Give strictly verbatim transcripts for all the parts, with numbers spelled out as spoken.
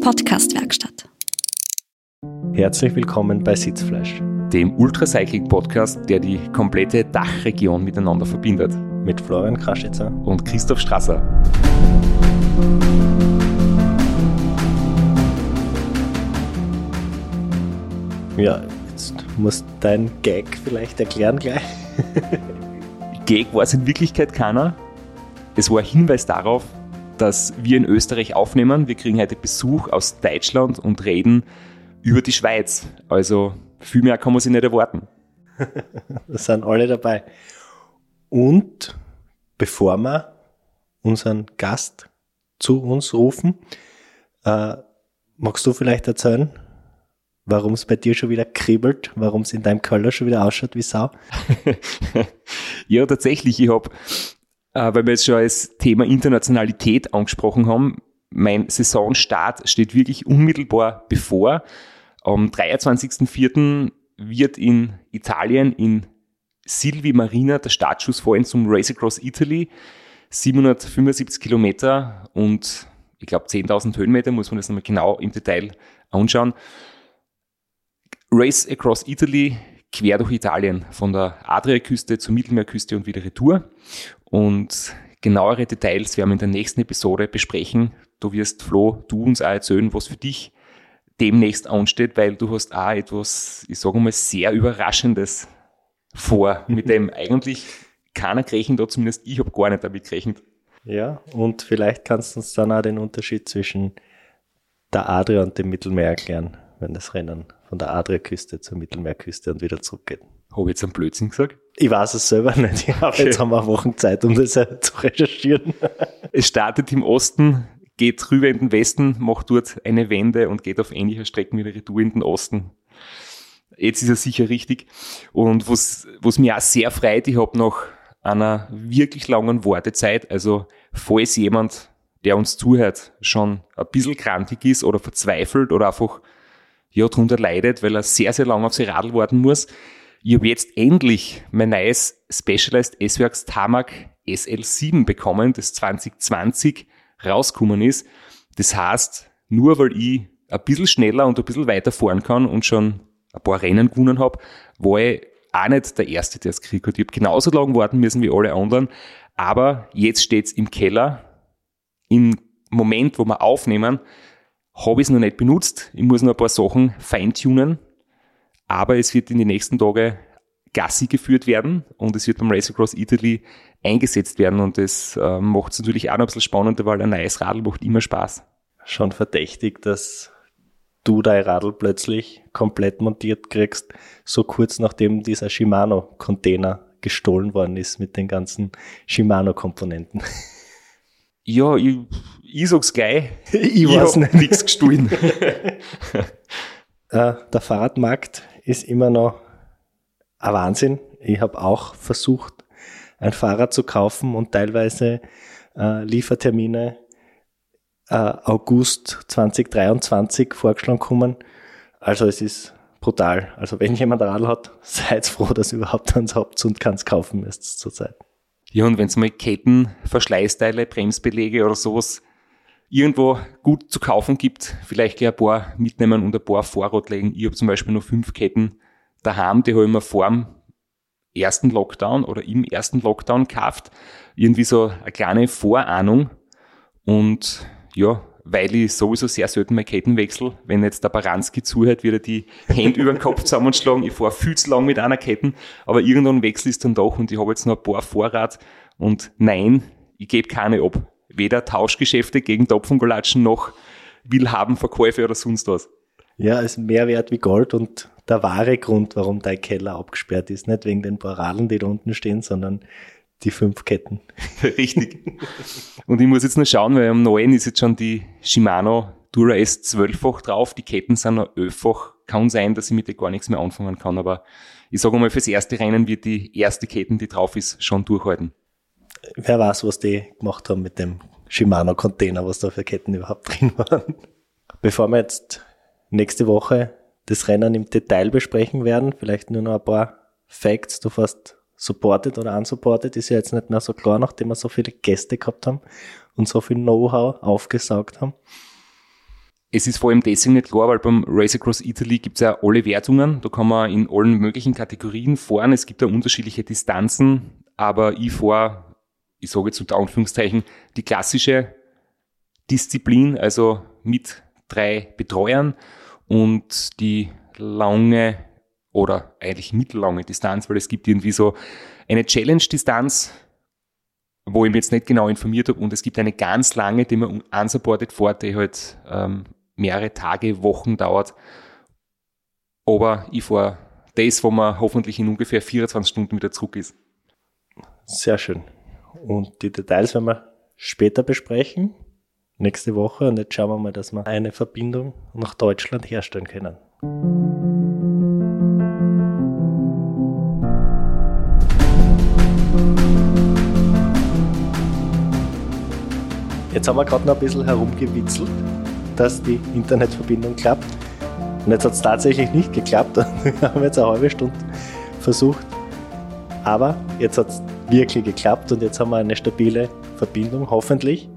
Podcast-Werkstatt. Herzlich willkommen bei Sitzfleisch, dem Ultracycling-Podcast, der die komplette Dachregion miteinander verbindet. Mit Florian Kraschitzer und Christoph Strasser. Ja, jetzt musst du deinen Gag vielleicht erklären gleich. Gag war es in Wirklichkeit keiner. Es war ein Hinweis darauf, dass wir in Österreich aufnehmen. Wir kriegen heute Besuch aus Deutschland und reden über die Schweiz. Also viel mehr kann man sich nicht erwarten. Da sind alle dabei. Und bevor wir unseren Gast zu uns rufen, äh, magst du vielleicht erzählen, warum es bei dir schon wieder kribbelt, warum es in deinem Keller schon wieder ausschaut wie Sau? Ja, tatsächlich. Ich habe, äh, weil wir jetzt schon das Thema Internationalität angesprochen haben, mein Saisonstart steht wirklich unmittelbar bevor. Am dreiundzwanzigsten vierten wird in Italien in Silvi Marina der Startschuss fallen zum Race Across Italy. siebenhundertfünfundsiebzig Kilometer und ich glaube zehntausend Höhenmeter, muss man das nochmal genau im Detail anschauen. Race Across Italy, quer durch Italien, von der Adriaküste zur Mittelmeerküste und wieder retour. Und genauere Details werden wir in der nächsten Episode besprechen. Du wirst, Flo, du uns auch erzählen, was für dich demnächst ansteht, weil du hast auch etwas, ich sage mal, sehr Überraschendes vor, mit dem eigentlich keiner gerechnet hat, zumindest ich habe gar nicht damit gerechnet. Ja, und vielleicht kannst du uns dann auch den Unterschied zwischen der Adria und dem Mittelmeer erklären, wenn das Rennen von der Adriaküste zur Mittelmeerküste und wieder zurückgeht. Habe ich jetzt einen Blödsinn gesagt? Ich weiß es selber nicht, aber okay. Jetzt haben wir Wochen Zeit, um das zu recherchieren. Es startet im Osten, geht rüber in den Westen, macht dort eine Wende und geht auf ähnlicher Strecken wieder retour in den Osten. Jetzt ist er sicher richtig. Und was, was mich auch sehr freut, ich habe nach einer wirklich langen Wartezeit, also falls jemand, der uns zuhört, schon ein bisschen krantig ist oder verzweifelt oder einfach ja, darunter leidet, weil er sehr, sehr lange auf sein Radl warten muss. Ich habe jetzt endlich mein neues Specialized S-Works Tamac S L sieben bekommen, das zwanzig zwanzig rausgekommen ist. Das heißt, nur weil ich ein bisschen schneller und ein bisschen weiter fahren kann und schon ein paar Rennen gewonnen habe, war ich auch nicht der Erste, der es gekriegt hat. Ich habe genauso lange warten müssen wie alle anderen, aber jetzt steht es im Keller. Im Moment, wo wir aufnehmen, habe ich es noch nicht benutzt. Ich muss noch ein paar Sachen feintunen, aber es wird in den nächsten Tagen Gassi geführt werden und es wird beim Race Across Italy eingesetzt werden und das äh, macht es natürlich auch noch ein bisschen spannender, weil ein neues Radl macht immer Spaß. Schon verdächtig, dass du dein Radl plötzlich komplett montiert kriegst, so kurz nachdem dieser Shimano-Container gestohlen worden ist mit den ganzen Shimano-Komponenten. Ja, ich, ich sag's gleich. Ich, ich weiß hab nicht. Nichts gestohlen. äh, der Fahrradmarkt ist immer noch ein Wahnsinn. Ich habe auch versucht, ein Fahrrad zu kaufen und teilweise äh, Liefertermine äh, August zwanzig dreiundzwanzig vorgeschlagen kommen. Also es ist brutal. Also wenn jemand ein Radl hat, seid froh, dass ihr überhaupt eins habt und keins kaufen müsst zurzeit. Ja, und wenn es mal Ketten, Verschleißteile, Bremsbeläge oder sowas irgendwo gut zu kaufen gibt, vielleicht gleich ein paar mitnehmen und ein paar Vorrat legen. Ich habe zum Beispiel noch fünf Ketten daheim, die habe ich mir vor dem ersten Lockdown oder im ersten Lockdown gekauft. Irgendwie so eine kleine Vorahnung. Und ja, weil ich sowieso sehr selten meine Ketten wechsle, wenn jetzt der Baranski zuhört, wird er die Hände über den Kopf zusammenschlagen. Ich fahre viel zu lang mit einer Ketten, aber irgendwann wechsle ich es dann doch und ich habe jetzt noch ein paar Vorrat. Und nein, ich gebe keine ab. Weder Tauschgeschäfte gegen Topfengolatschen noch Willhabenverkäufe oder sonst was. Ja, ist mehr wert wie Gold und der wahre Grund, warum dein Keller abgesperrt ist. Nicht wegen den paar Radeln, die da unten stehen, sondern die fünf Ketten. Richtig. Und ich muss jetzt noch schauen, weil am neuen ist jetzt schon die Shimano Dura S zwölffach drauf. Die Ketten sind noch elffach. Kann sein, dass ich mit der gar nichts mehr anfangen kann, aber ich sage mal, fürs erste Rennen wird die erste Ketten, die drauf ist, schon durchhalten. Wer weiß, was die gemacht haben mit dem Shimano-Container, was da für Ketten überhaupt drin waren. Bevor wir jetzt nächste Woche das Rennen im Detail besprechen werden, vielleicht nur noch ein paar Facts. Du fährst supported oder unsupported, ist ja jetzt nicht mehr so klar, nachdem wir so viele Gäste gehabt haben und so viel Know-how aufgesaugt haben. es ist vor allem deswegen nicht klar, weil beim Race Across Italy gibt es ja alle Wertungen. Da kann man in allen möglichen Kategorien fahren. Es gibt ja unterschiedliche Distanzen, aber ich fahre, ich sage jetzt unter Anführungszeichen, die klassische Disziplin, also mit drei Betreuern und die lange oder eigentlich mittellange Distanz, weil es gibt irgendwie so eine Challenge-Distanz, wo ich mich jetzt nicht genau informiert habe, und es gibt eine ganz lange, die man unsupported fährt, die halt ähm, mehrere Tage, Wochen dauert. Aber ich fahre das, wo man hoffentlich in ungefähr vierundzwanzig Stunden wieder zurück ist. Sehr schön. Und die Details werden wir später besprechen, nächste Woche. Und jetzt schauen wir mal, dass wir eine Verbindung nach Deutschland herstellen können. Jetzt haben wir gerade noch ein bisschen herumgewitzelt, dass die Internetverbindung klappt. Und jetzt hat es tatsächlich nicht geklappt. Wir haben jetzt eine halbe Stunde versucht. Aber jetzt hat es wirklich geklappt und jetzt haben wir eine stabile Verbindung, hoffentlich,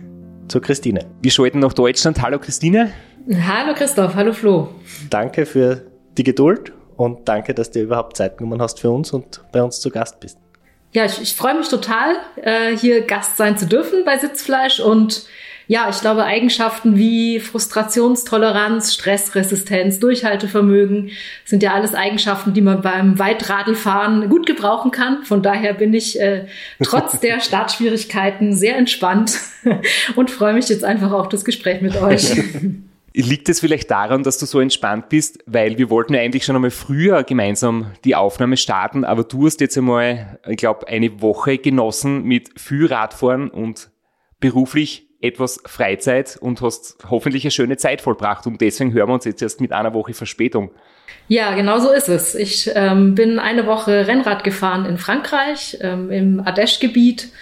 zur Christine. Wir schalten nach Deutschland. Hallo Christine. Hallo Christoph, hallo Flo. Danke für die Geduld und danke, dass du überhaupt Zeit genommen hast für uns und bei uns zu Gast bist. Ja, ich, ich freue mich total, äh, hier Gast sein zu dürfen bei Sitzfleisch. Und ja, ich glaube, Eigenschaften wie Frustrationstoleranz, Stressresistenz, Durchhaltevermögen sind ja alles Eigenschaften, die man beim Weitradlfahren gut gebrauchen kann. Von daher bin ich äh, trotz der Startschwierigkeiten sehr entspannt und freue mich jetzt einfach auf das Gespräch mit euch. Liegt es vielleicht daran, dass du so entspannt bist? Weil wir wollten ja eigentlich schon einmal früher gemeinsam die Aufnahme starten, aber du hast jetzt einmal, ich glaube, eine Woche genossen mit viel Radfahren und beruflich etwas Freizeit und hast hoffentlich eine schöne Zeit vollbracht. Und deswegen hören wir uns jetzt erst mit einer Woche Verspätung. Ja, genau so ist es. Ich ähm, bin eine Woche Rennrad gefahren in Frankreich, ähm, im Ardèche-Gebiet.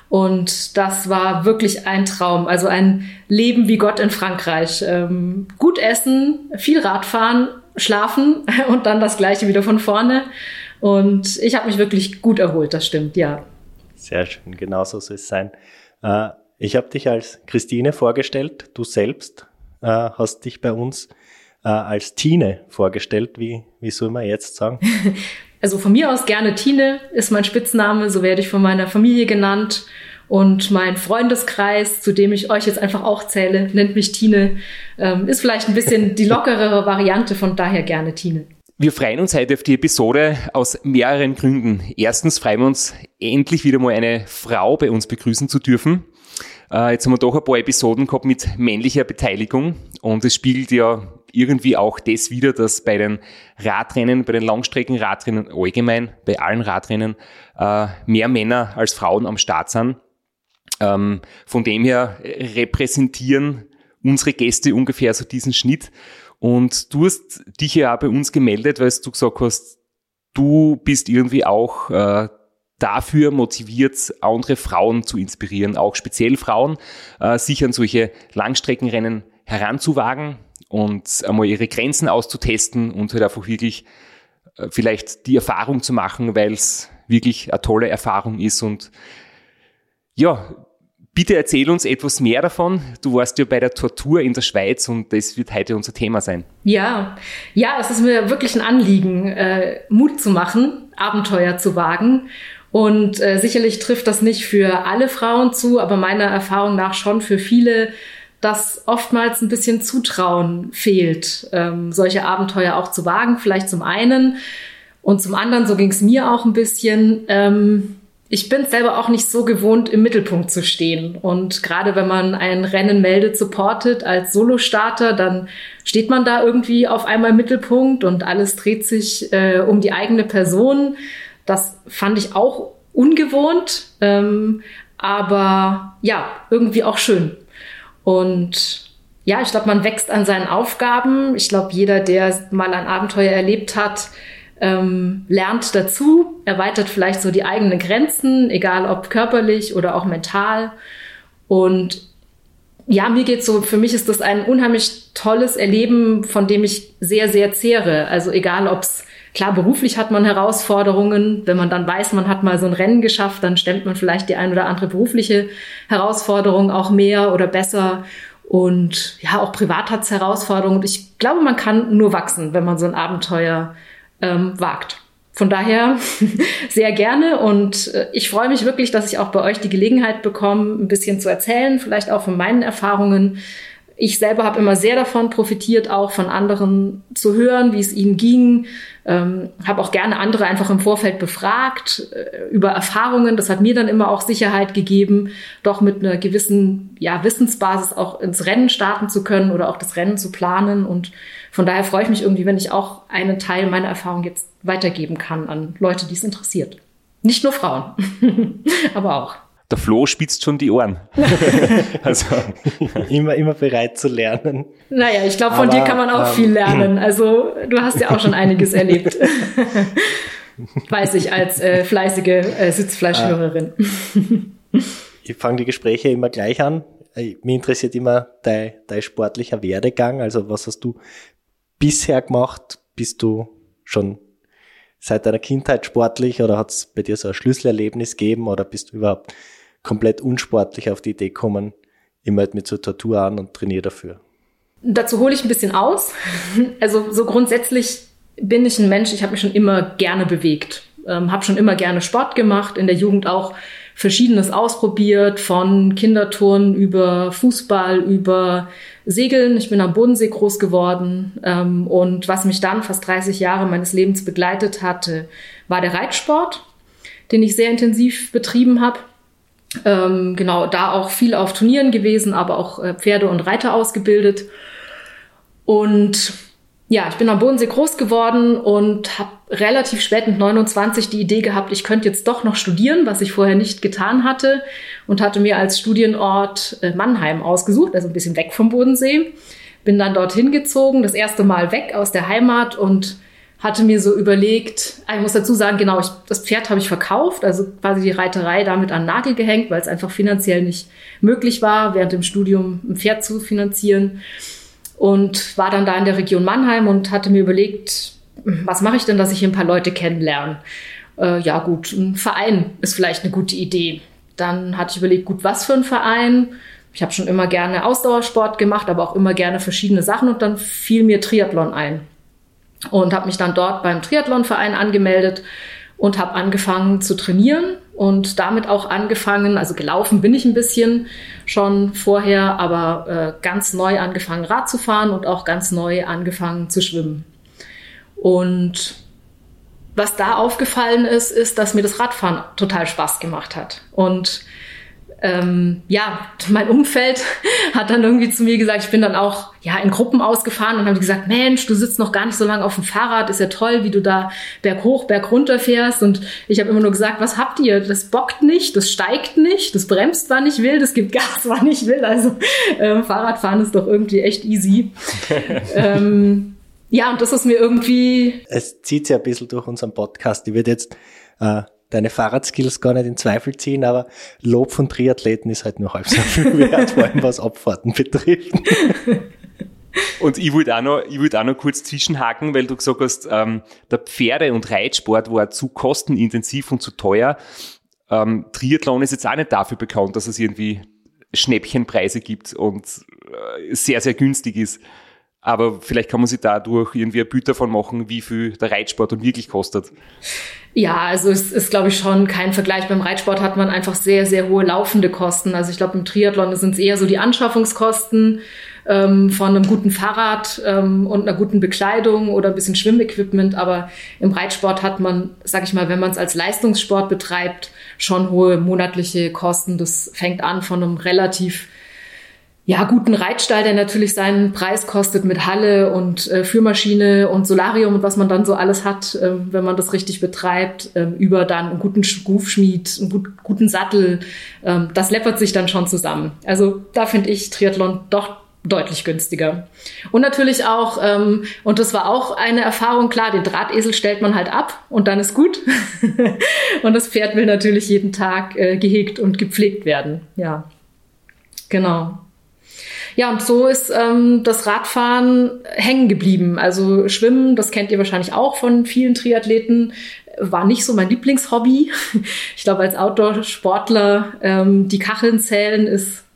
Und das war wirklich ein Traum, also ein Leben wie Gott in Frankreich. Ähm, gut essen, viel Radfahren, schlafen und dann das Gleiche wieder von vorne. Und ich habe mich wirklich gut erholt, das stimmt, ja. Sehr schön, genau so soll es sein. Äh, ich habe dich als Christine vorgestellt, du selbst äh, hast dich bei uns äh, als Tine vorgestellt. Wie, wie soll man jetzt sagen? Also von mir aus gerne Tine ist mein Spitzname, so werde ich von meiner Familie genannt. Und mein Freundeskreis, zu dem ich euch jetzt einfach auch zähle, nennt mich Tine, ähm, ist vielleicht ein bisschen die lockerere Variante, von daher gerne Tine. Wir freuen uns heute auf die Episode aus mehreren Gründen. Erstens freuen wir uns, endlich wieder mal eine Frau bei uns begrüßen zu dürfen. Äh, jetzt haben wir doch ein paar Episoden gehabt mit männlicher Beteiligung und es spiegelt ja irgendwie auch das wieder, dass bei den Radrennen, bei den Langstreckenradrennen allgemein, bei allen Radrennen, äh, mehr Männer als Frauen am Start sind. Ähm, von dem her repräsentieren unsere Gäste ungefähr so diesen Schnitt. Und du hast dich ja auch bei uns gemeldet, weil du gesagt hast, du bist irgendwie auch äh, dafür motiviert, andere Frauen zu inspirieren, auch speziell Frauen, äh, sich an solche Langstreckenrennen heranzuwagen und einmal ihre Grenzen auszutesten und halt einfach wirklich äh, vielleicht die Erfahrung zu machen, weil es wirklich eine tolle Erfahrung ist. Und ja, bitte erzähl uns etwas mehr davon. Du warst ja bei der Tortur in der Schweiz und das wird heute unser Thema sein. Ja, ja, es ist mir wirklich ein Anliegen, äh, Mut zu machen, Abenteuer zu wagen. Und äh, sicherlich trifft das nicht für alle Frauen zu, aber meiner Erfahrung nach schon für viele, dass oftmals ein bisschen Zutrauen fehlt, ähm, solche Abenteuer auch zu wagen. Vielleicht zum einen und zum anderen, so ging es mir auch ein bisschen, ähm, ich bin selber auch nicht so gewohnt, im Mittelpunkt zu stehen. Und gerade wenn man ein Rennen meldet, supportet als Solostarter, dann steht man da irgendwie auf einmal im Mittelpunkt und alles dreht sich äh, um die eigene Person. Das fand ich auch ungewohnt, ähm, aber ja, irgendwie auch schön. Und ja, ich glaube, man wächst an seinen Aufgaben. Ich glaube, jeder, der mal ein Abenteuer erlebt hat, ähm, lernt dazu, erweitert vielleicht so die eigenen Grenzen, egal ob körperlich oder auch mental. Und ja, mir geht's so, für mich ist das ein unheimlich tolles Erleben, von dem ich sehr, sehr zehre. Also egal, ob's, klar, beruflich hat man Herausforderungen. Wenn man dann weiß, man hat mal so ein Rennen geschafft, dann stemmt man vielleicht die ein oder andere berufliche Herausforderung auch mehr oder besser. Und ja, auch privat hat es Herausforderungen. Und ich glaube, man kann nur wachsen, wenn man so ein Abenteuer ähm, wagt. Von daher sehr gerne. Und äh, ich freue mich wirklich, dass ich auch bei euch die Gelegenheit bekomme, ein bisschen zu erzählen, vielleicht auch von meinen Erfahrungen. Ich selber habe immer sehr davon profitiert, auch von anderen zu hören, wie es ihnen ging. Ähm, habe auch gerne andere einfach im Vorfeld befragt äh, über Erfahrungen. Das hat mir dann immer auch Sicherheit gegeben, doch mit einer gewissen ja, Wissensbasis auch ins Rennen starten zu können oder auch das Rennen zu planen. Und von daher freue ich mich irgendwie, wenn ich auch einen Teil meiner Erfahrung jetzt weitergeben kann an Leute, die es interessiert. Nicht nur Frauen, aber auch. Der Flo spitzt schon die Ohren. Also. immer, immer bereit zu lernen. Naja, ich glaube, von Aber, dir kann man auch ähm, viel lernen. Also du hast ja auch schon einiges erlebt. Weiß ich als äh, fleißige äh, Sitzfleischhörerin. Ich fange die Gespräche immer gleich an. Mich interessiert immer dein, dein sportlicher Werdegang. Also was hast du bisher gemacht? Bist du schon seit deiner Kindheit sportlich oder hat es bei dir so ein Schlüsselerlebnis gegeben oder bist du überhaupt komplett unsportlich auf die Idee gekommen, ich melde mich zur Tortur an und trainiere dafür? Dazu hole ich ein bisschen aus. Also so grundsätzlich bin ich ein Mensch, ich habe mich schon immer gerne bewegt. Ähm, habe schon immer gerne Sport gemacht, in der Jugend auch Verschiedenes ausprobiert, von Kinderturnen über Fußball, über Segeln. Ich bin am Bodensee groß geworden. Ähm, und was mich dann fast dreißig Jahre meines Lebens begleitet hatte, war der Reitsport, den ich sehr intensiv betrieben habe. Ähm, genau, da auch viel auf Turnieren gewesen, aber auch äh, Pferde und Reiter ausgebildet. Und ja, ich bin am Bodensee groß geworden und habe relativ spät mit neunundzwanzig die Idee gehabt, ich könnte jetzt doch noch studieren, was ich vorher nicht getan hatte, und hatte mir als Studienort äh, Mannheim ausgesucht, also ein bisschen weg vom Bodensee. Bin dann dorthin gezogen, das erste Mal weg aus der Heimat, und hatte mir so überlegt, ich muss dazu sagen, genau, ich, das Pferd habe ich verkauft, also quasi die Reiterei damit an den Nagel gehängt, weil es einfach finanziell nicht möglich war, während dem Studium ein Pferd zu finanzieren. Und war dann da in der Region Mannheim und hatte mir überlegt, was mache ich denn, dass ich hier ein paar Leute kennenlerne? Äh, ja gut, ein Verein ist vielleicht eine gute Idee. Dann hatte ich überlegt, gut, was für ein Verein? Ich habe schon immer gerne Ausdauersport gemacht, aber auch immer gerne verschiedene Sachen, und dann fiel mir Triathlon ein. Und habe mich dann dort beim Triathlonverein angemeldet und habe angefangen zu trainieren und damit auch angefangen, also gelaufen bin ich ein bisschen schon vorher, aber äh, ganz neu angefangen Rad zu fahren und auch ganz neu angefangen zu schwimmen. Und was da aufgefallen ist, ist, dass mir das Radfahren total Spaß gemacht hat. Und Ähm, ja, mein Umfeld hat dann irgendwie zu mir gesagt, ich bin dann auch ja in Gruppen ausgefahren, und haben die gesagt, Mensch, du sitzt noch gar nicht so lange auf dem Fahrrad, ist ja toll, wie du da berghoch, bergunter fährst. Und ich habe immer nur gesagt, was habt ihr? Das bockt nicht, das steigt nicht, das bremst, wann ich will, das gibt Gas, wann ich will. Also ähm, Fahrradfahren ist doch irgendwie echt easy. ähm, ja, und das ist mir irgendwie... Es zieht sich ein bisschen durch unseren Podcast. Ich würde jetzt... Äh deine Fahrradskills gar nicht in Zweifel ziehen, aber Lob von Triathleten ist halt nur halb so viel wert, vor allem was Abfahrten betrifft. Und ich wollte auch noch, ich wollte auch noch kurz zwischenhaken, weil du gesagt hast, ähm, der Pferde- und Reitsport war zu kostenintensiv und zu teuer. Ähm, Triathlon ist jetzt auch nicht dafür bekannt, dass es irgendwie Schnäppchenpreise gibt und äh, sehr, sehr günstig ist. Aber vielleicht kann man sich dadurch irgendwie ein Bild davon machen, wie viel der Reitsport dann wirklich kostet. Ja, also es ist, glaube ich, schon kein Vergleich. Beim Reitsport hat man einfach sehr, sehr hohe laufende Kosten. Also ich glaube, im Triathlon sind es eher so die Anschaffungskosten ähm, von einem guten Fahrrad ähm, und einer guten Bekleidung oder ein bisschen Schwimmequipment. Aber im Reitsport hat man, sag ich mal, wenn man es als Leistungssport betreibt, schon hohe monatliche Kosten. Das fängt an von einem relativ ja, guten Reitstall, der natürlich seinen Preis kostet mit Halle und äh, Führmaschine und Solarium und was man dann so alles hat, äh, wenn man das richtig betreibt, äh, über dann einen guten Hufschmied, einen gut, guten Sattel. Äh, das läppert sich dann schon zusammen. Also da finde ich Triathlon doch deutlich günstiger. Und natürlich auch, ähm, und das war auch eine Erfahrung, klar, den Drahtesel stellt man halt ab und dann ist gut. Und das Pferd will natürlich jeden Tag äh, gehegt und gepflegt werden. Ja, genau. Ja, und so ist ähm, das Radfahren hängen geblieben. Also Schwimmen, das kennt ihr wahrscheinlich auch von vielen Triathleten, war nicht so mein Lieblingshobby. Ich glaube, als Outdoor-Sportler ähm, die Kacheln zählen ist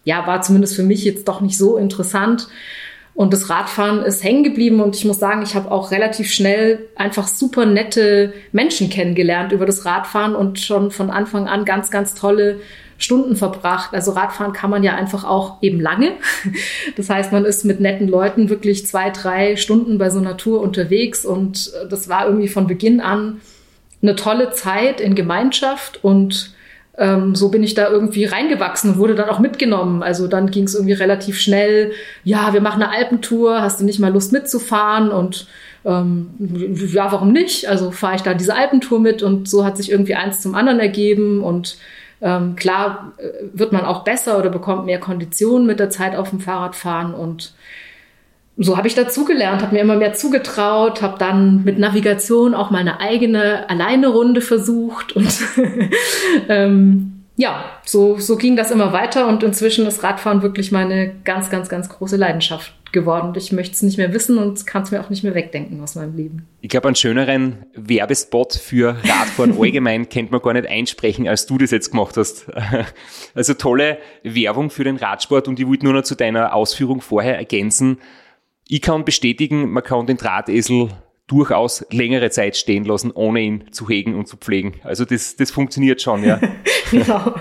ja, war zumindest für mich jetzt doch nicht so interessant. Und das Radfahren ist hängen geblieben und ich muss sagen, ich habe auch relativ schnell einfach super nette Menschen kennengelernt über das Radfahren und schon von Anfang an ganz, ganz tolle Stunden verbracht. Also Radfahren kann man ja einfach auch eben lange. Das heißt, man ist mit netten Leuten wirklich zwei, drei Stunden bei so einer Tour unterwegs und das war irgendwie von Beginn an eine tolle Zeit in Gemeinschaft und Ähm, so bin ich da irgendwie reingewachsen und wurde dann auch mitgenommen. Also dann ging es irgendwie relativ schnell, ja, wir machen eine Alpentour, hast du nicht mal Lust mitzufahren? Und ähm, ja, warum nicht? Also fahre ich da diese Alpentour mit und so hat sich irgendwie eins zum anderen ergeben und ähm, klar äh, wird man auch besser oder bekommt mehr Konditionen mit der Zeit auf dem Fahrradfahren und so habe ich dazugelernt, habe mir immer mehr zugetraut, habe dann mit Navigation auch meine eigene Alleine-Runde versucht und ähm, ja, so, so ging das immer weiter und inzwischen ist Radfahren wirklich meine ganz, ganz, ganz große Leidenschaft geworden. Ich möchte es nicht mehr wissen und kann es mir auch nicht mehr wegdenken aus meinem Leben. Ich glaube, einen schöneren Werbespot für Radfahren allgemein kennt man gar nicht einsprechen, als du das jetzt gemacht hast. Also tolle Werbung für den Radsport und ich wollte nur noch zu deiner Ausführung vorher ergänzen. Ich kann bestätigen, man kann den Drahtesel durchaus längere Zeit stehen lassen, ohne ihn zu hegen und zu pflegen. Also das, das funktioniert schon, ja. Genau.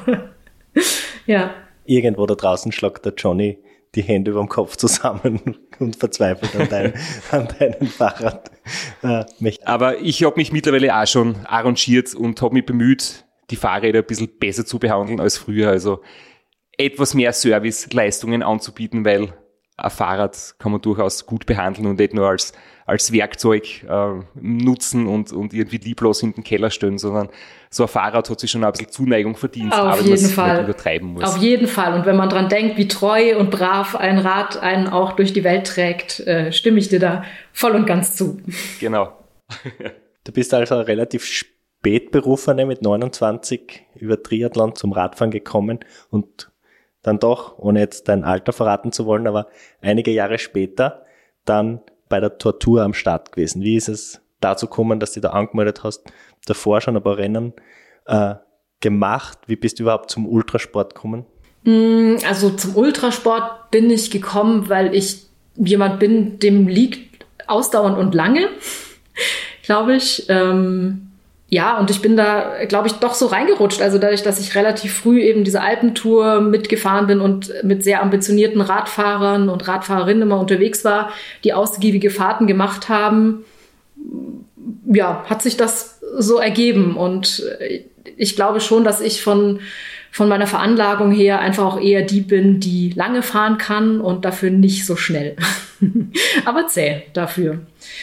Ja. Irgendwo da draußen schlagt der Johnny die Hände über dem Kopf zusammen und verzweifelt an, dein, an deinem Fahrrad. Äh, Aber ich habe mich mittlerweile auch schon arrangiert und habe mich bemüht, die Fahrräder ein bisschen besser zu behandeln als früher. Also etwas mehr Serviceleistungen anzubieten, weil ein Fahrrad kann man durchaus gut behandeln und nicht nur als, als Werkzeug äh, nutzen und, und irgendwie lieblos in den Keller stellen, sondern so ein Fahrrad hat sich schon ein bisschen Zuneigung verdient, Auf aber jeden man Fall. nicht übertreiben muss. Auf jeden Fall. Und wenn man dran denkt, wie treu und brav ein Rad einen auch durch die Welt trägt, äh, stimme ich dir da voll und ganz zu. Genau. Du bist also relativ spätberufene mit neunundzwanzig über Triathlon zum Radfahren gekommen und dann doch, ohne jetzt dein Alter verraten zu wollen, aber einige Jahre später dann bei der Tortur am Start gewesen. Wie ist es dazu gekommen, dass du da angemeldet hast, davor schon ein paar Rennen äh, gemacht? Wie bist du überhaupt zum Ultrasport gekommen? Also zum Ultrasport bin ich gekommen, weil ich jemand bin, dem liegt ausdauernd und lange, glaube ich. Ähm Ja, und ich bin da, glaube ich, doch so reingerutscht. Also dadurch, dass ich relativ früh eben diese Alpentour mitgefahren bin und mit sehr ambitionierten Radfahrern und Radfahrerinnen immer unterwegs war, die ausgiebige Fahrten gemacht haben, ja, hat sich das so ergeben. Und ich glaube schon, dass ich von, von meiner Veranlagung her einfach auch eher die bin, die lange fahren kann und dafür nicht so schnell. Aber zäh dafür.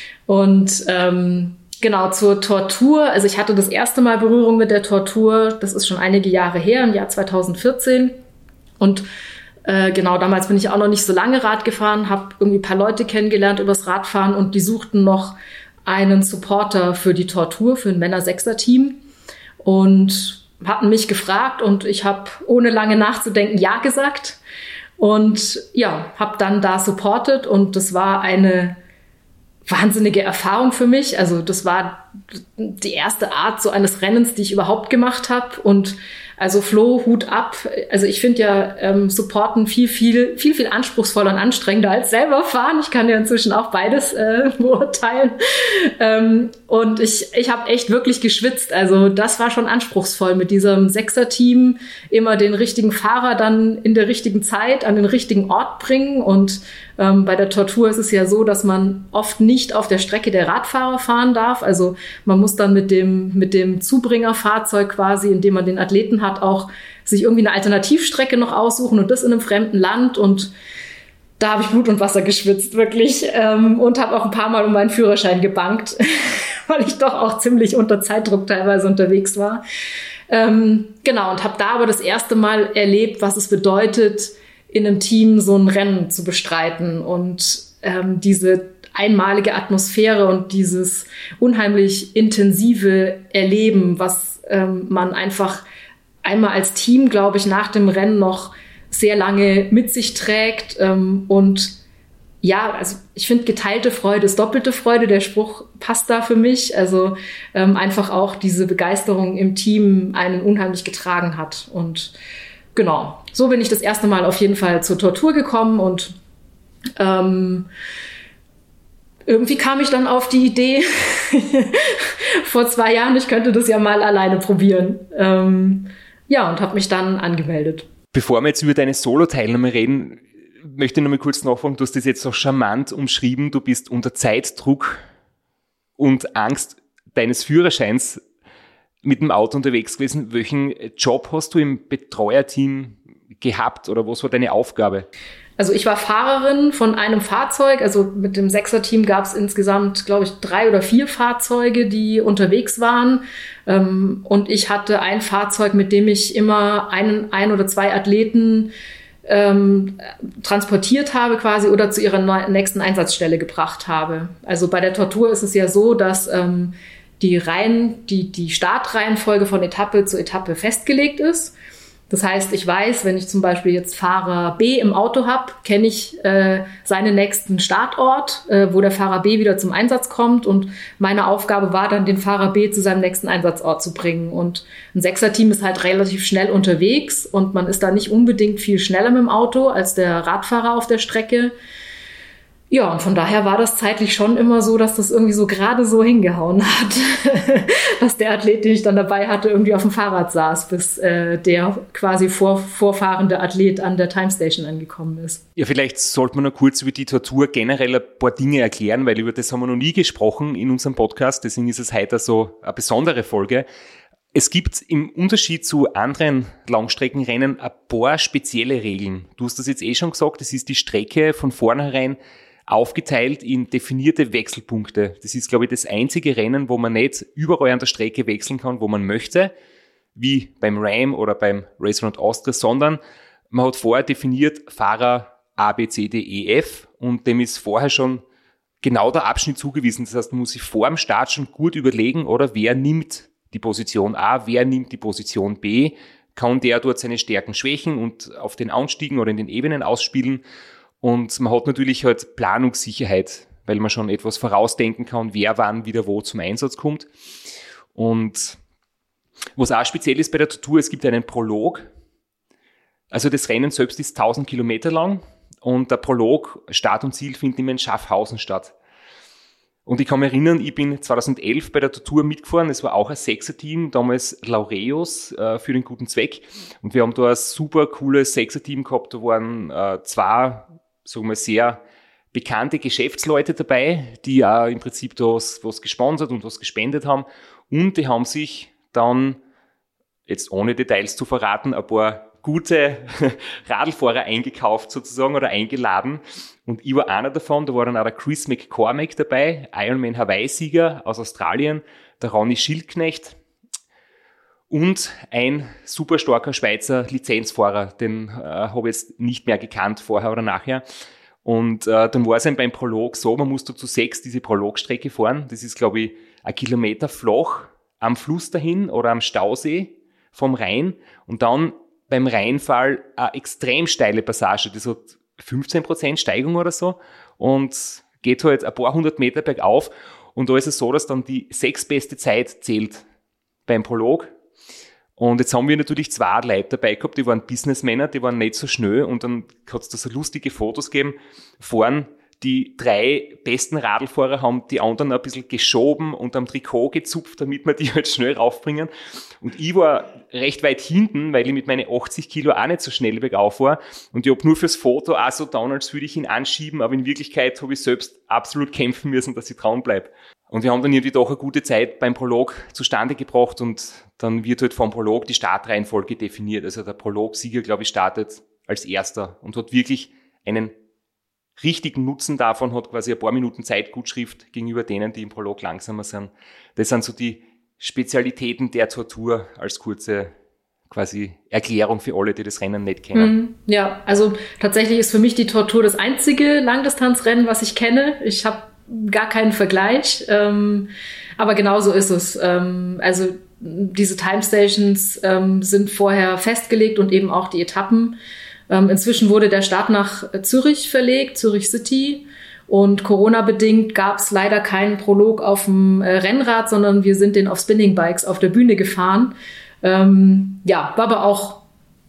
Und ähm, Genau, zur Tortur. Also ich hatte das erste Mal Berührung mit der Tortur, das ist schon einige Jahre her, im Jahr zweitausendvierzehn. Und äh, genau, damals bin ich auch noch nicht so lange Rad gefahren, habe irgendwie ein paar Leute kennengelernt übers Radfahren und die suchten noch einen Supporter für die Tortur, für ein Männer-Sechser-Team und hatten mich gefragt und ich habe ohne lange nachzudenken Ja gesagt und ja, habe dann da supportet und das war eine wahnsinnige Erfahrung für mich. Also das war die erste Art so eines Rennens, die ich überhaupt gemacht habe. Und also Flo, Hut ab. Also ich finde ja ähm, Supporten viel, viel, viel, viel anspruchsvoller und anstrengender als selber fahren. Ich kann ja inzwischen auch beides äh, beurteilen. Ähm, und ich, ich habe echt wirklich geschwitzt. Also das war schon anspruchsvoll mit diesem Sechser-Team. Immer den richtigen Fahrer dann in der richtigen Zeit an den richtigen Ort bringen. Und ähm, bei der Tortur ist es ja so, dass man oft nicht auf der Strecke der Radfahrer fahren darf. Also man muss dann mit dem, mit dem Zubringerfahrzeug quasi, in dem man den Athleten hat, auch sich irgendwie eine Alternativstrecke noch aussuchen und das in einem fremden Land. Und da habe ich Blut und Wasser geschwitzt, wirklich. Ähm, und habe auch ein paar Mal um meinen Führerschein gebankt, weil ich doch auch ziemlich unter Zeitdruck teilweise unterwegs war. Ähm, genau, und habe da aber das erste Mal erlebt, was es bedeutet, in einem Team so ein Rennen zu bestreiten. Und ähm, diese einmalige Atmosphäre und dieses unheimlich intensive Erleben, was ähm, man einfach einmal als Team, glaube ich, nach dem Rennen noch sehr lange mit sich trägt. Ähm, und ja, also ich finde, geteilte Freude ist doppelte Freude. Der Spruch passt da für mich. Also ähm, einfach auch diese Begeisterung im Team einen unheimlich getragen hat. Und genau, so bin ich das erste Mal auf jeden Fall zur Tortur gekommen und ähm, irgendwie kam ich dann auf die Idee, vor zwei Jahren, ich könnte das ja mal alleine probieren. Ähm, ja, und habe mich dann angemeldet. Bevor wir jetzt über deine Solo-Teilnahme reden, möchte ich noch mal kurz nachfragen, du hast das jetzt so charmant umschrieben, du bist unter Zeitdruck und Angst deines Führerscheins mit dem Auto unterwegs gewesen. Welchen Job hast du im Betreuerteam gehabt oder was war deine Aufgabe? Also ich war Fahrerin von einem Fahrzeug, also mit dem Sechser-Team gab es insgesamt, glaube ich, drei oder vier Fahrzeuge, die unterwegs waren. Und ich hatte ein Fahrzeug, mit dem ich immer einen, ein oder zwei Athleten ähm, transportiert habe quasi oder zu ihrer nächsten Einsatzstelle gebracht habe. Also bei der Tortur ist es ja so, dass ähm, die Reihen, die, die Startreihenfolge von Etappe zu Etappe festgelegt ist. Das heißt, ich weiß, wenn ich zum Beispiel jetzt Fahrer B im Auto habe, kenne ich äh, seinen nächsten Startort, äh, wo der Fahrer B wieder zum Einsatz kommt. Und meine Aufgabe war dann, den Fahrer B zu seinem nächsten Einsatzort zu bringen. Und ein Sechser-Team ist halt relativ schnell unterwegs und man ist da nicht unbedingt viel schneller mit dem Auto als der Radfahrer auf der Strecke. Ja, und von daher war das zeitlich schon immer so, dass das irgendwie so gerade so hingehauen hat, dass der Athlet, den ich dann dabei hatte, irgendwie auf dem Fahrrad saß, bis äh, der quasi vor, vorfahrende Athlet an der Timestation angekommen ist. Ja, vielleicht sollte man noch kurz über die Tortur generell ein paar Dinge erklären, weil über das haben wir noch nie gesprochen in unserem Podcast, deswegen ist es heute so eine besondere Folge. Es gibt im Unterschied zu anderen Langstreckenrennen ein paar spezielle Regeln. Du hast das jetzt eh schon gesagt, das ist die Strecke von vornherein aufgeteilt in definierte Wechselpunkte. Das ist, glaube ich, das einzige Rennen, wo man nicht überall an der Strecke wechseln kann, wo man möchte, wie beim Ram oder beim Race Around Austria, sondern man hat vorher definiert Fahrer A, B, C, D, E, F und dem ist vorher schon genau der Abschnitt zugewiesen. Das heißt, man muss sich vor dem Start schon gut überlegen, oder wer nimmt die Position A, wer nimmt die Position B, kann der dort seine Stärken, Schwächen und auf den Anstiegen oder in den Ebenen ausspielen. Und man hat natürlich halt Planungssicherheit, weil man schon etwas vorausdenken kann, wer wann wieder wo zum Einsatz kommt. Und was auch speziell ist bei der Tortur, es gibt einen Prolog. Also das Rennen selbst ist tausend Kilometer lang und der Prolog, Start und Ziel, findet immer in Schaffhausen statt. Und ich kann mich erinnern, ich bin zweitausendelf bei der Tortur mitgefahren, es war auch ein Sechser-Team, damals Laureus äh, für den guten Zweck. Und wir haben da ein super cooles Sechser-Team gehabt, da waren äh, zwei, sagen wir, sehr bekannte Geschäftsleute dabei, die auch im Prinzip da was, was gesponsert und was gespendet haben. Und die haben sich dann, jetzt ohne Details zu verraten, ein paar gute Radlfahrer eingekauft sozusagen oder eingeladen. Und ich war einer davon, da war dann auch der Chris McCormack dabei, Ironman Hawaii-Sieger aus Australien, der Ronny Schildknecht und ein super starker Schweizer Lizenzfahrer, den äh, habe ich jetzt nicht mehr gekannt, vorher oder nachher. Und äh, dann war es dann beim Prolog so, man musste zu sechs diese Prologstrecke fahren. Das ist, glaube ich, ein Kilometer flach am Fluss dahin oder am Stausee vom Rhein. Und dann beim Rheinfall eine extrem steile Passage. Das hat fünfzehn Prozent Steigung oder so und geht halt ein paar hundert Meter bergauf. Und da ist es so, dass dann die sechstbeste Zeit zählt beim Prolog. Und jetzt haben wir natürlich zwei Leute dabei gehabt, die waren Businessmänner, die waren nicht so schnell. Und dann hat es da so lustige Fotos gegeben. Vorn die drei besten Radlfahrer haben die anderen ein bisschen geschoben und am Trikot gezupft, damit wir die halt schnell raufbringen. Und ich war recht weit hinten, weil ich mit meinen achtzig Kilo auch nicht so schnell bergauf war. Und ich habe nur fürs Foto auch so down, als würde ich ihn anschieben. Aber in Wirklichkeit habe ich selbst absolut kämpfen müssen, dass ich dran bleibe. Und wir haben dann irgendwie doch eine gute Zeit beim Prolog zustande gebracht. Und dann wird halt vom Prolog die Startreihenfolge definiert. Also der Prologsieger, glaube ich, startet als Erster und hat wirklich einen richtigen Nutzen davon, hat quasi ein paar Minuten Zeitgutschrift gegenüber denen, die im Prolog langsamer sind. Das sind so die Spezialitäten der Tortur als kurze quasi Erklärung für alle, die das Rennen nicht kennen. Ja, also tatsächlich ist für mich die Tortur das einzige Langdistanzrennen, was ich kenne. Ich habe gar keinen Vergleich, ähm, aber genau so ist es. Ähm, also diese Timestations ähm, sind vorher festgelegt und eben auch die Etappen. Inzwischen wurde der Start nach Zürich verlegt, Zürich City. Und Corona-bedingt gab es leider keinen Prolog auf dem Rennrad, sondern wir sind den auf Spinning-Bikes auf der Bühne gefahren. Ähm, ja, war aber auch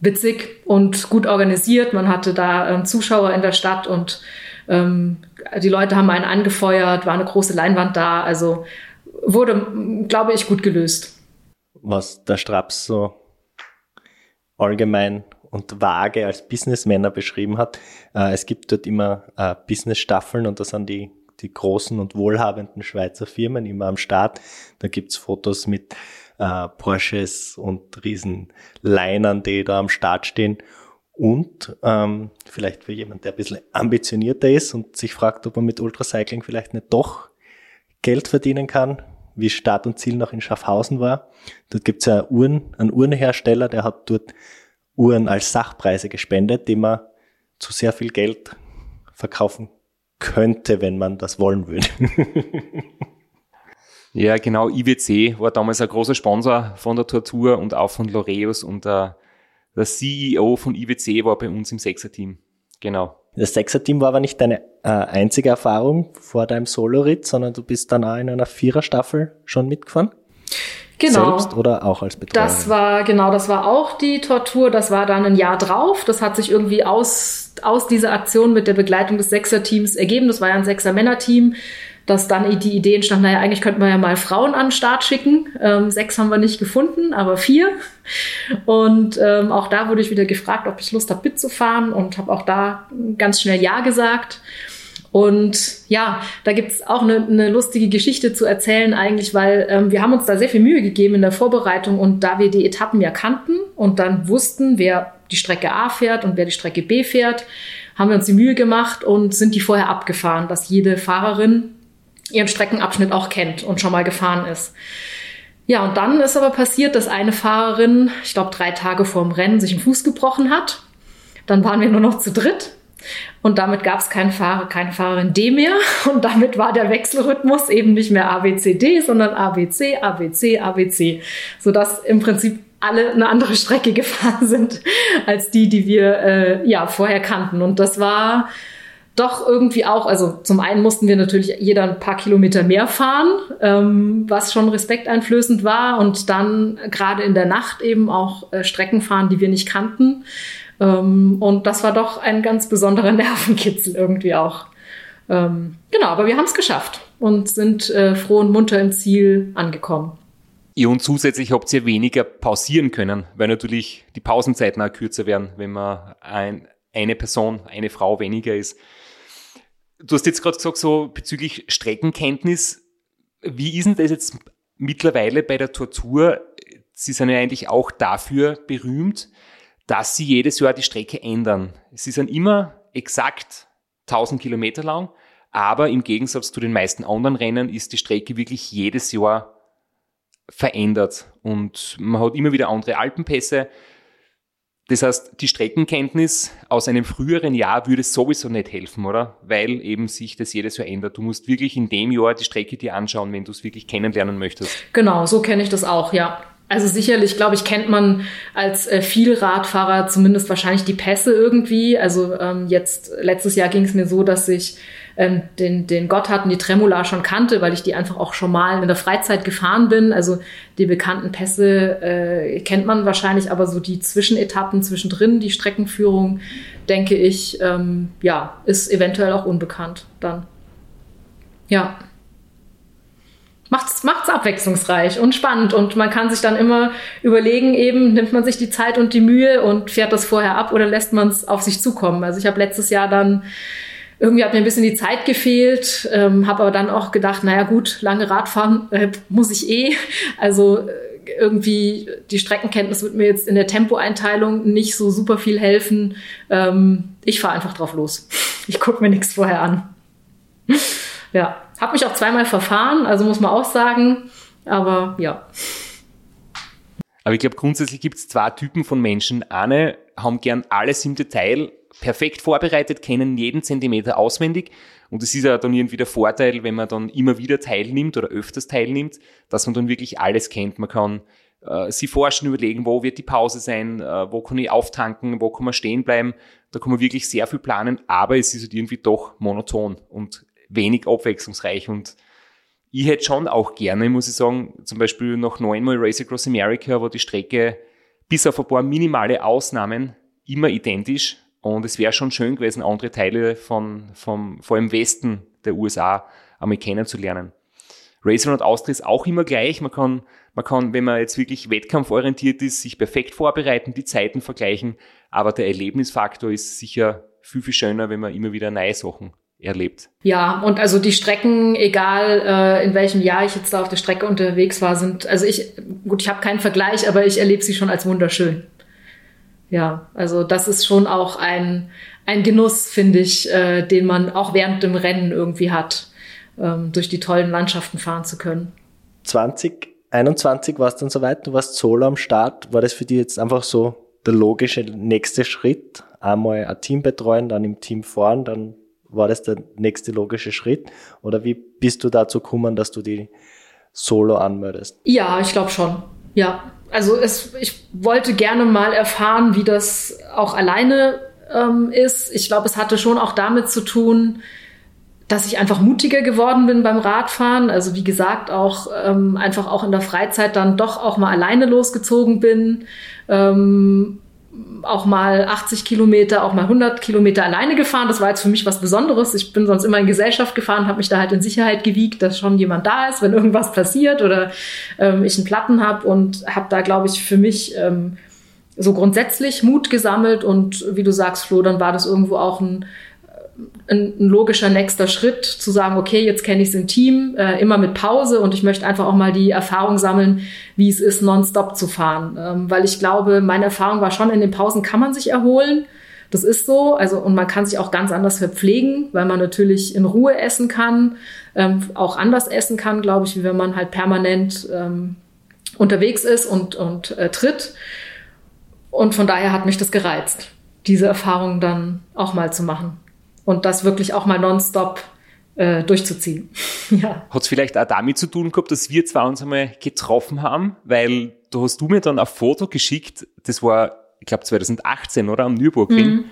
witzig und gut organisiert. Man hatte da ähm, Zuschauer in der Stadt und ähm, die Leute haben einen angefeuert, war eine große Leinwand da. Also wurde, glaube ich, gut gelöst. Was der Straps so allgemein und vage als Businessmänner beschrieben hat. Äh, es gibt dort immer äh, Business-Staffeln und da sind die, die großen und wohlhabenden Schweizer Firmen immer am Start. Da gibt's Fotos mit äh, Porsches und riesen Linern, die da am Start stehen. Und ähm, vielleicht für jemand, der ein bisschen ambitionierter ist und sich fragt, ob man mit Ultracycling vielleicht nicht doch Geld verdienen kann, wie Start und Ziel noch in Schaffhausen war. Dort gibt's ja Uhren, einen Uhrenhersteller, der hat dort Uhren als Sachpreise gespendet, die man zu sehr viel Geld verkaufen könnte, wenn man das wollen würde. Ja, genau. I W C war damals ein großer Sponsor von der Tortur und auch von Loreus und der, der C E O von I W C war bei uns im Sechser-Team. Genau. Das Sechser-Team war aber nicht deine äh, einzige Erfahrung vor deinem Solo-Ritt, sondern du bist dann auch in einer Vierer-Staffel schon mitgefahren? Genau. Selbst oder auch als Betreuerin? Das war, genau, das war auch die Tortur. Das war dann ein Jahr drauf. Das hat sich irgendwie aus, aus dieser Aktion mit der Begleitung des Sechser-Teams ergeben. Das war ja ein Sechser-Männer-Team, dass dann die Idee entstand, naja, eigentlich könnten wir ja mal Frauen an den Start schicken. Ähm, sechs haben wir nicht gefunden, aber vier. Und ähm, auch da wurde ich wieder gefragt, ob ich Lust habe, mitzufahren und habe auch da ganz schnell Ja gesagt. Und ja, da gibt's auch eine, eine lustige Geschichte zu erzählen eigentlich, weil ähm, wir haben uns da sehr viel Mühe gegeben in der Vorbereitung und da wir die Etappen ja kannten und dann wussten, wer die Strecke A fährt und wer die Strecke B fährt, haben wir uns die Mühe gemacht und sind die vorher abgefahren, dass jede Fahrerin ihren Streckenabschnitt auch kennt und schon mal gefahren ist. Ja, und dann ist aber passiert, dass eine Fahrerin, ich glaube drei Tage vor dem Rennen, sich den Fuß gebrochen hat. Dann waren wir nur noch zu dritt. Und damit gab es keinen Fahrer, keine Fahrerin D mehr. Und damit war der Wechselrhythmus eben nicht mehr A B C D, sondern A B C, A B C, A B C. Sodass im Prinzip alle eine andere Strecke gefahren sind als die, die wir äh, ja vorher kannten. Und das war doch irgendwie auch, also zum einen mussten wir natürlich jeder ein paar Kilometer mehr fahren, ähm, was schon respekteinflößend war. Und dann gerade in der Nacht eben auch äh, Strecken fahren, die wir nicht kannten. Ähm, und das war doch ein ganz besonderer Nervenkitzel irgendwie auch. Ähm, genau, aber wir haben es geschafft und sind äh, froh und munter im Ziel angekommen. Ja, und zusätzlich habt ihr weniger pausieren können, weil natürlich die Pausenzeiten auch kürzer werden, wenn man ein, eine Person, eine Frau weniger ist. Du hast jetzt gerade gesagt, so bezüglich Streckenkenntnis, wie ist denn das jetzt mittlerweile bei der Tortur? Sie sind ja eigentlich auch dafür berühmt, dass sie jedes Jahr die Strecke ändern. Sie sind immer exakt tausend Kilometer lang, aber im Gegensatz zu den meisten anderen Rennen ist die Strecke wirklich jedes Jahr verändert und man hat immer wieder andere Alpenpässe. Das heißt, die Streckenkenntnis aus einem früheren Jahr würde sowieso nicht helfen, oder? Weil eben sich das jedes Jahr ändert. Du musst wirklich in dem Jahr die Strecke dir anschauen, wenn du es wirklich kennenlernen möchtest. Genau, so kenne ich das auch, ja. Also sicherlich, glaube ich, kennt man als äh, Vielradfahrer zumindest wahrscheinlich die Pässe irgendwie. Also ähm, jetzt, letztes Jahr ging es mir so, dass ich ähm, den, den Gotthard und die Tremula schon kannte, weil ich die einfach auch schon mal in der Freizeit gefahren bin. Also die bekannten Pässe äh, kennt man wahrscheinlich, aber so die Zwischenetappen zwischendrin, die Streckenführung, denke ich, ähm, ja, ist eventuell auch unbekannt dann. Ja. Macht's, macht's abwechslungsreich und spannend und man kann sich dann immer überlegen, eben nimmt man sich die Zeit und die Mühe und fährt das vorher ab oder lässt man es auf sich zukommen. Also ich habe letztes Jahr dann, irgendwie hat mir ein bisschen die Zeit gefehlt, ähm, habe aber dann auch gedacht, naja gut, lange Radfahren äh, muss ich eh. Also äh, irgendwie die Streckenkenntnis wird mir jetzt in der Tempoeinteilung nicht so super viel helfen. Ähm, ich fahre einfach drauf los. Ich gucke mir nichts vorher an. Ja. Habe mich auch zweimal verfahren, also muss man auch sagen, aber ja. Aber ich glaube, grundsätzlich gibt es zwei Typen von Menschen. Eine haben gern alles im Detail perfekt vorbereitet, kennen jeden Zentimeter auswendig und es ist ja dann irgendwie der Vorteil, wenn man dann immer wieder teilnimmt oder öfters teilnimmt, dass man dann wirklich alles kennt. Man kann äh, sich forschen, überlegen, wo wird die Pause sein, äh, wo kann ich auftanken, wo kann man stehen bleiben. Da kann man wirklich sehr viel planen, aber es ist halt irgendwie doch monoton und wenig abwechslungsreich und ich hätte schon auch gerne, muss ich sagen, zum Beispiel noch neunmal Race Across America, wo die Strecke bis auf ein paar minimale Ausnahmen immer identisch. Und es wäre schon schön gewesen, andere Teile von, vom, vor allem Westen der U S A einmal kennenzulernen. Race Around Austria ist auch immer gleich. Man kann, man kann, wenn man jetzt wirklich wettkampforientiert ist, sich perfekt vorbereiten, die Zeiten vergleichen. Aber der Erlebnisfaktor ist sicher viel, viel schöner, wenn man immer wieder neue Sachen erlebt. Ja, und also die Strecken, egal äh, in welchem Jahr ich jetzt da auf der Strecke unterwegs war, sind, also ich, gut, ich habe keinen Vergleich, aber ich erlebe sie schon als wunderschön. Ja, also das ist schon auch ein, ein Genuss, finde ich, äh, den man auch während dem Rennen irgendwie hat, ähm, durch die tollen Landschaften fahren zu können. zwanzig einundzwanzig war es dann soweit, du warst solo am Start. War das für dich jetzt einfach so der logische nächste Schritt? Einmal ein Team betreuen, dann im Team fahren, dann war das der nächste logische Schritt? Oder wie bist du dazu gekommen, dass du die solo anmeldest? Ja, ich glaube schon, ja. Also es, ich wollte gerne mal erfahren, wie das auch alleine ähm, ist. Ich glaube, es hatte schon auch damit zu tun, dass ich einfach mutiger geworden bin beim Radfahren. Also wie gesagt, auch ähm, einfach auch in der Freizeit dann doch auch mal alleine losgezogen bin. Ähm, auch mal achtzig Kilometer, auch mal hundert Kilometer alleine gefahren. Das war jetzt für mich was Besonderes. Ich bin sonst immer in Gesellschaft gefahren, habe mich da halt in Sicherheit gewiegt, dass schon jemand da ist, wenn irgendwas passiert oder ähm, ich einen Platten habe, und habe da, glaube ich, für mich ähm, so grundsätzlich Mut gesammelt. Und wie du sagst, Flo, dann war das irgendwo auch ein, ein, ein logischer nächster Schritt, zu sagen, okay, jetzt kenne ich es im Team, äh, immer mit Pause, und ich möchte einfach auch mal die Erfahrung sammeln, wie es ist, nonstop zu fahren. Ähm, weil ich glaube, meine Erfahrung war schon, in den Pausen kann man sich erholen. Das ist so. Also, und man kann sich auch ganz anders verpflegen, weil man natürlich in Ruhe essen kann, ähm, auch anders essen kann, glaube ich, wie wenn man halt permanent ähm, unterwegs ist und, und äh, tritt. Und von daher hat mich das gereizt, diese Erfahrung dann auch mal zu machen. Und das wirklich auch mal nonstop äh, durchzuziehen. Ja. Hat es vielleicht auch damit zu tun gehabt, dass wir zwei uns einmal getroffen haben? Weil da hast du mir dann ein Foto geschickt, das war, ich glaube, zwanzig achtzehn, oder? Am Nürburgring. Mhm.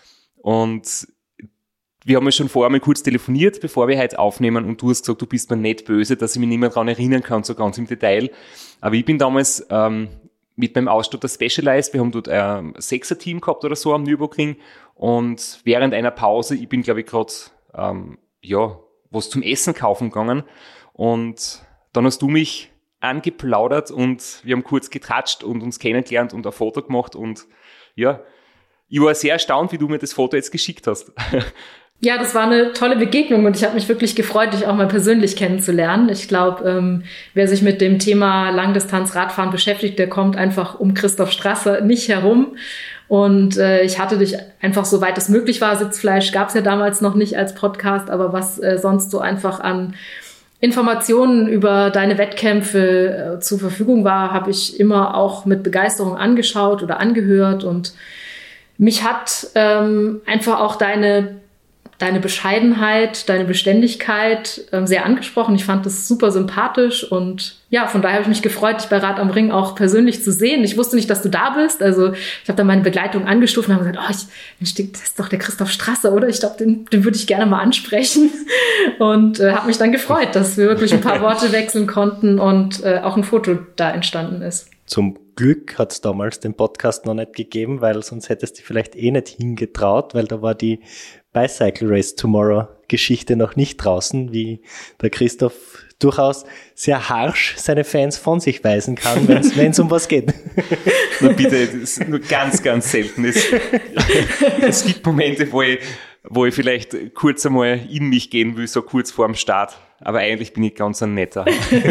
Und wir haben ja schon vorher mal kurz telefoniert, bevor wir heute aufnehmen, und du hast gesagt, du bist mir nicht böse, dass ich mich nicht mehr daran erinnern kann, so ganz im Detail. Aber ich bin damals ähm, mit meinem Ausstatter Specialized, wir haben dort ein Sechser-Team gehabt oder so am Nürburgring, und während einer Pause, ich bin, glaube ich, gerade ähm, ja, was zum Essen kaufen gegangen, und dann hast du mich angeplaudert und wir haben kurz getratscht und uns kennengelernt und ein Foto gemacht, und ja, ich war sehr erstaunt, wie du mir das Foto jetzt geschickt hast. Ja, das war eine tolle Begegnung, und ich habe mich wirklich gefreut, dich auch mal persönlich kennenzulernen. Ich glaube, ähm, wer sich mit dem Thema Langdistanz-Radfahren beschäftigt, der kommt einfach um Christoph Strasser nicht herum. Und äh, ich hatte dich einfach, soweit es möglich war, Sitzfleisch gab es ja damals noch nicht als Podcast, aber was äh, sonst so einfach an Informationen über deine Wettkämpfe äh, zur Verfügung war, habe ich immer auch mit Begeisterung angeschaut oder angehört. Und mich hat ähm, einfach auch deine deine Bescheidenheit, deine Beständigkeit ähm, sehr angesprochen. Ich fand das super sympathisch, und ja, von daher habe ich mich gefreut, dich bei Rad am Ring auch persönlich zu sehen. Ich wusste nicht, dass du da bist. Also ich habe dann meine Begleitung angestuft und habe gesagt, oh, ich, das ist doch der Christoph Strasser, oder? Ich glaube, den, den würde ich gerne mal ansprechen, und äh, habe mich dann gefreut, dass wir wirklich ein paar Worte wechseln konnten und äh, auch ein Foto da entstanden ist. Zum Glück hat es damals den Podcast noch nicht gegeben, weil sonst hättest du vielleicht eh nicht hingetraut, weil da war die Bicycle Race Tomorrow Geschichte noch nicht draußen, wie der Christoph durchaus sehr harsch seine Fans von sich weisen kann, wenn es um was geht. Na bitte, das ist nur ganz, ganz selten. Es, es gibt Momente, wo ich, wo ich vielleicht kurz einmal in mich gehen will, so kurz vor dem Start. Aber eigentlich bin ich ganz ein Netter.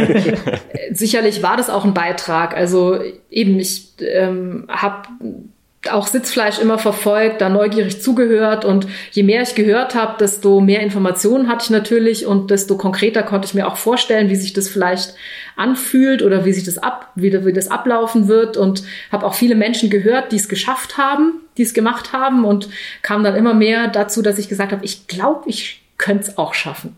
Sicherlich war das auch ein Beitrag. Also eben, ich ähm, habe auch Sitzfleisch immer verfolgt, da neugierig zugehört, und je mehr ich gehört habe, desto mehr Informationen hatte ich natürlich, und desto konkreter konnte ich mir auch vorstellen, wie sich das vielleicht anfühlt oder wie sich das ab, wie, wie das ablaufen wird, und habe auch viele Menschen gehört, die es geschafft haben, die es gemacht haben, und kam dann immer mehr dazu, dass ich gesagt habe, ich glaube, ich könnte es auch schaffen.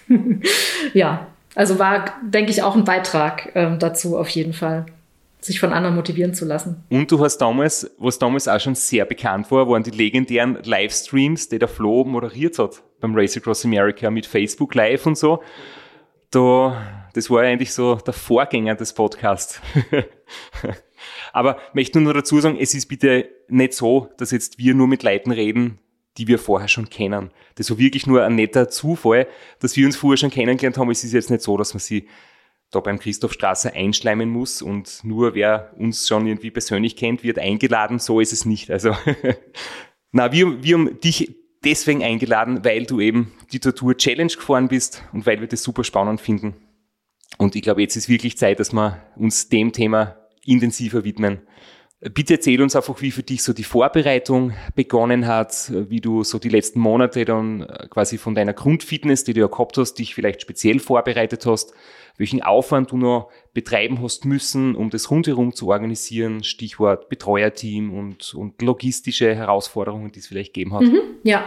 Ja, also war, denke ich, auch ein Beitrag ähm, dazu auf jeden Fall, sich von anderen motivieren zu lassen. Und du hast damals, was damals auch schon sehr bekannt war, waren die legendären Livestreams, die der Flo moderiert hat beim Race Across America mit Facebook Live und so. Da, das war eigentlich so der Vorgänger des Podcasts. Aber möchte nur noch dazu sagen, es ist bitte nicht so, dass jetzt wir nur mit Leuten reden, die wir vorher schon kennen. Das war wirklich nur ein netter Zufall, dass wir uns vorher schon kennengelernt haben. Es ist jetzt nicht so, dass man sie da beim Christophstraße einschleimen muss und nur wer uns schon irgendwie persönlich kennt, wird eingeladen. So ist es nicht. Also, na, wir, wir haben dich deswegen eingeladen, weil du eben die Tortur Challenge gefahren bist und weil wir das super spannend finden. Und ich glaube, jetzt ist wirklich Zeit, dass wir uns dem Thema intensiver widmen. Bitte erzähl uns einfach, wie für dich so die Vorbereitung begonnen hat, wie du so die letzten Monate dann quasi von deiner Grundfitness, die du ja gehabt hast, dich vielleicht speziell vorbereitet hast, welchen Aufwand du noch betreiben hast müssen, um das rundherum zu organisieren, Stichwort Betreuerteam und, und logistische Herausforderungen, die es vielleicht gegeben hat. Mhm, ja,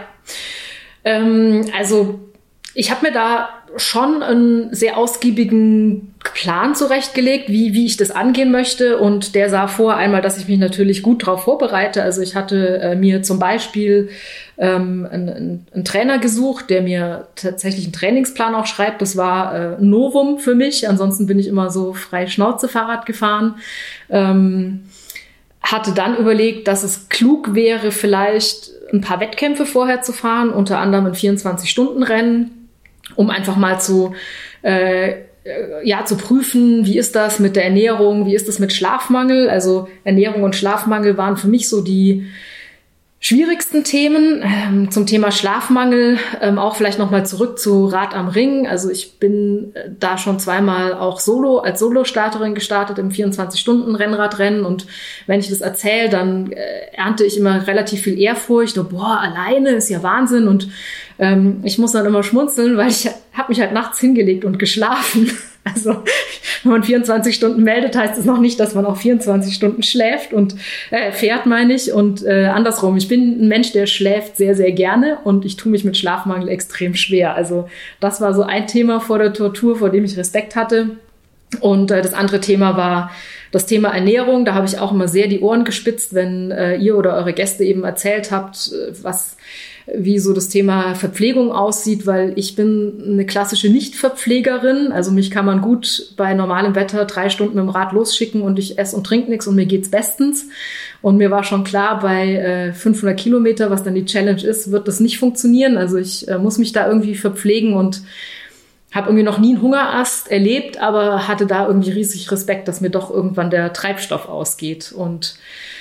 ähm, also ich habe mir da schon einen sehr ausgiebigen Plan zurechtgelegt, wie, wie ich das angehen möchte. Und der sah vor einmal, dass ich mich natürlich gut darauf vorbereite. Also ich hatte äh, mir zum Beispiel ähm, einen, einen Trainer gesucht, der mir tatsächlich einen Trainingsplan auch schreibt. Das war äh, ein Novum für mich. Ansonsten bin ich immer so frei Schnauze Fahrrad gefahren. Ähm, hatte dann überlegt, dass es klug wäre, vielleicht ein paar Wettkämpfe vorher zu fahren, unter anderem ein vierundzwanzig-Stunden-Rennen, um einfach mal zu, äh, ja, zu prüfen, wie ist das mit der Ernährung, wie ist das mit Schlafmangel. Also Ernährung und Schlafmangel waren für mich so die schwierigsten Themen. Ähm, zum Thema Schlafmangel ähm, auch vielleicht nochmal zurück zu Rad am Ring. Also ich bin äh, da schon zweimal auch solo als Solo-Starterin gestartet im vierundzwanzig-Stunden-Rennradrennen. Und wenn ich das erzähle, dann äh, ernte ich immer relativ viel Ehrfurcht. Und, boah, alleine ist ja Wahnsinn. Und ähm, ich muss dann immer schmunzeln, weil ich habe mich halt nachts hingelegt und geschlafen. Also wenn man vierundzwanzig Stunden meldet, heißt es noch nicht, dass man auch vierundzwanzig Stunden schläft und äh, fährt, meine ich. Und äh, andersrum, ich bin ein Mensch, der schläft sehr, sehr gerne und ich tue mich mit Schlafmangel extrem schwer. Also das war so ein Thema vor der Tortur, vor dem ich Respekt hatte. Und äh, das andere Thema war das Thema Ernährung. Da habe ich auch immer sehr die Ohren gespitzt, wenn äh, ihr oder eure Gäste eben erzählt habt, was wie so das Thema Verpflegung aussieht, weil ich bin eine klassische Nicht-Verpflegerin. Also mich kann man gut bei normalem Wetter drei Stunden mit dem Rad losschicken und ich esse und trinke nichts und mir geht's bestens. Und mir war schon klar, bei äh, fünfhundert Kilometer, was dann die Challenge ist, wird das nicht funktionieren. Also ich äh, muss mich da irgendwie verpflegen und habe irgendwie noch nie einen Hungerast erlebt, aber hatte da irgendwie riesig Respekt, dass mir doch irgendwann der Treibstoff ausgeht. Und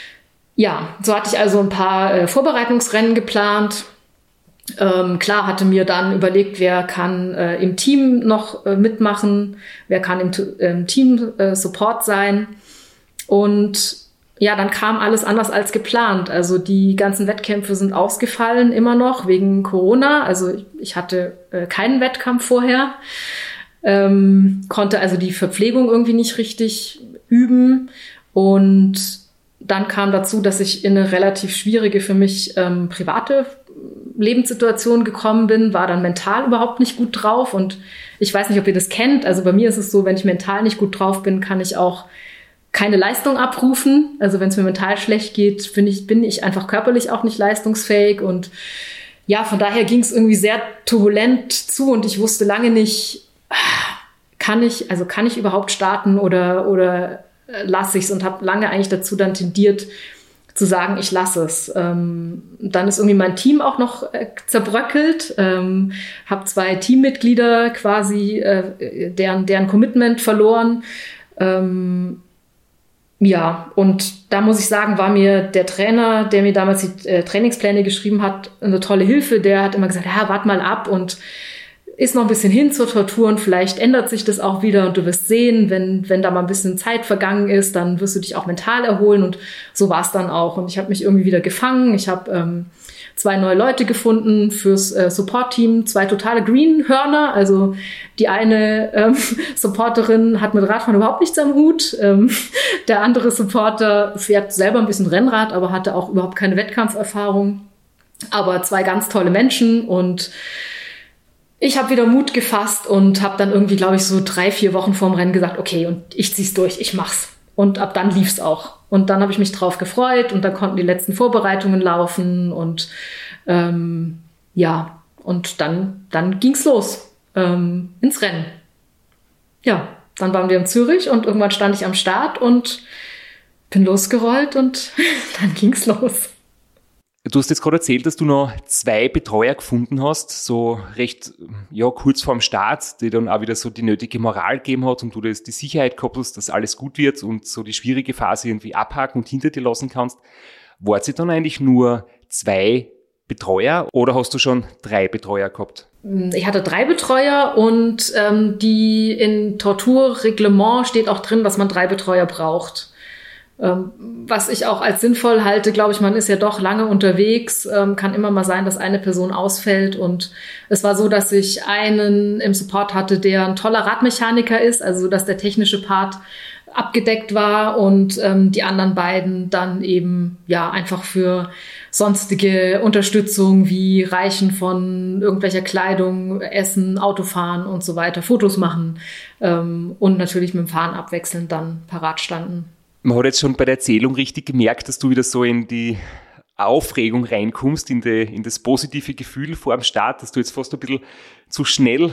ja, so hatte ich also ein paar äh, Vorbereitungsrennen geplant. Ähm, klar hatte mir dann überlegt, wer kann äh, im Team noch äh, mitmachen, wer kann im, im Team äh, Support sein. Und ja, dann kam alles anders als geplant. Also die ganzen Wettkämpfe sind ausgefallen immer noch wegen Corona. Also ich, ich hatte äh, keinen Wettkampf vorher, ähm, konnte also die Verpflegung irgendwie nicht richtig üben. Und dann kam dazu, dass ich in eine relativ schwierige für mich ähm, private Lebenssituation gekommen bin, war dann mental überhaupt nicht gut drauf. Und ich weiß nicht, ob ihr das kennt. Also bei mir ist es so, wenn ich mental nicht gut drauf bin, kann ich auch keine Leistung abrufen. Also wenn es mir mental schlecht geht, finde ich, bin ich einfach körperlich auch nicht leistungsfähig. Und ja, von daher ging es irgendwie sehr turbulent zu und ich wusste lange nicht, kann ich, also kann ich überhaupt starten oder, oder lasse ich es, und habe lange eigentlich dazu dann tendiert, zu sagen, ich lasse es. Ähm, dann ist irgendwie mein Team auch noch äh, zerbröckelt. Ähm, habe zwei Teammitglieder quasi, äh, deren, deren Commitment verloren. Ähm, ja, und da muss ich sagen, war mir der Trainer, der mir damals die äh, Trainingspläne geschrieben hat, eine tolle Hilfe. Der hat immer gesagt, ja, wart mal ab und ist noch ein bisschen hin zur Tortur und vielleicht ändert sich das auch wieder und du wirst sehen, wenn, wenn da mal ein bisschen Zeit vergangen ist, dann wirst du dich auch mental erholen, und so war es dann auch. Und ich habe mich irgendwie wieder gefangen. Ich habe ähm, zwei neue Leute gefunden fürs äh, Support-Team, zwei totale Greenhörner. Also die eine ähm, Supporterin hat mit Radfahren überhaupt nichts am Hut. Ähm, der andere Supporter fährt selber ein bisschen Rennrad, aber hatte auch überhaupt keine Wettkampferfahrung. Aber zwei ganz tolle Menschen, und ich habe wieder Mut gefasst und habe dann irgendwie, glaube ich, so drei, vier Wochen vorm Rennen gesagt, okay, und ich zieh's durch, ich mach's. Und ab dann lief's auch. Und dann habe ich mich drauf gefreut und dann konnten die letzten Vorbereitungen laufen und ähm, ja, und dann, dann ging's los ähm, ins Rennen. Ja, dann waren wir in Zürich und irgendwann stand ich am Start und bin losgerollt und dann ging's los. Du hast jetzt gerade erzählt, dass du noch zwei Betreuer gefunden hast, so recht, ja, kurz vorm Start, die dann auch wieder so die nötige Moral gegeben hat und du das die Sicherheit gehabt hast, dass alles gut wird und so die schwierige Phase irgendwie abhaken und hinter dir lassen kannst. Wart sie dann eigentlich nur zwei Betreuer oder hast du schon drei Betreuer gehabt? Ich hatte drei Betreuer und ähm, die in Torturreglement steht auch drin, dass man drei Betreuer braucht. Ähm, was ich auch als sinnvoll halte, glaube ich, man ist ja doch lange unterwegs, ähm, kann immer mal sein, dass eine Person ausfällt und es war so, dass ich einen im Support hatte, der ein toller Radmechaniker ist, also dass der technische Part abgedeckt war und ähm, die anderen beiden dann eben ja einfach für sonstige Unterstützung wie Reichen von irgendwelcher Kleidung, Essen, Autofahren und so weiter, Fotos machen ähm, und natürlich mit dem Fahren abwechselnd dann parat standen. Man hat jetzt schon bei der Erzählung richtig gemerkt, dass du wieder so in die Aufregung reinkommst, in, die, in das positive Gefühl vor dem Start, dass du jetzt fast ein bisschen zu schnell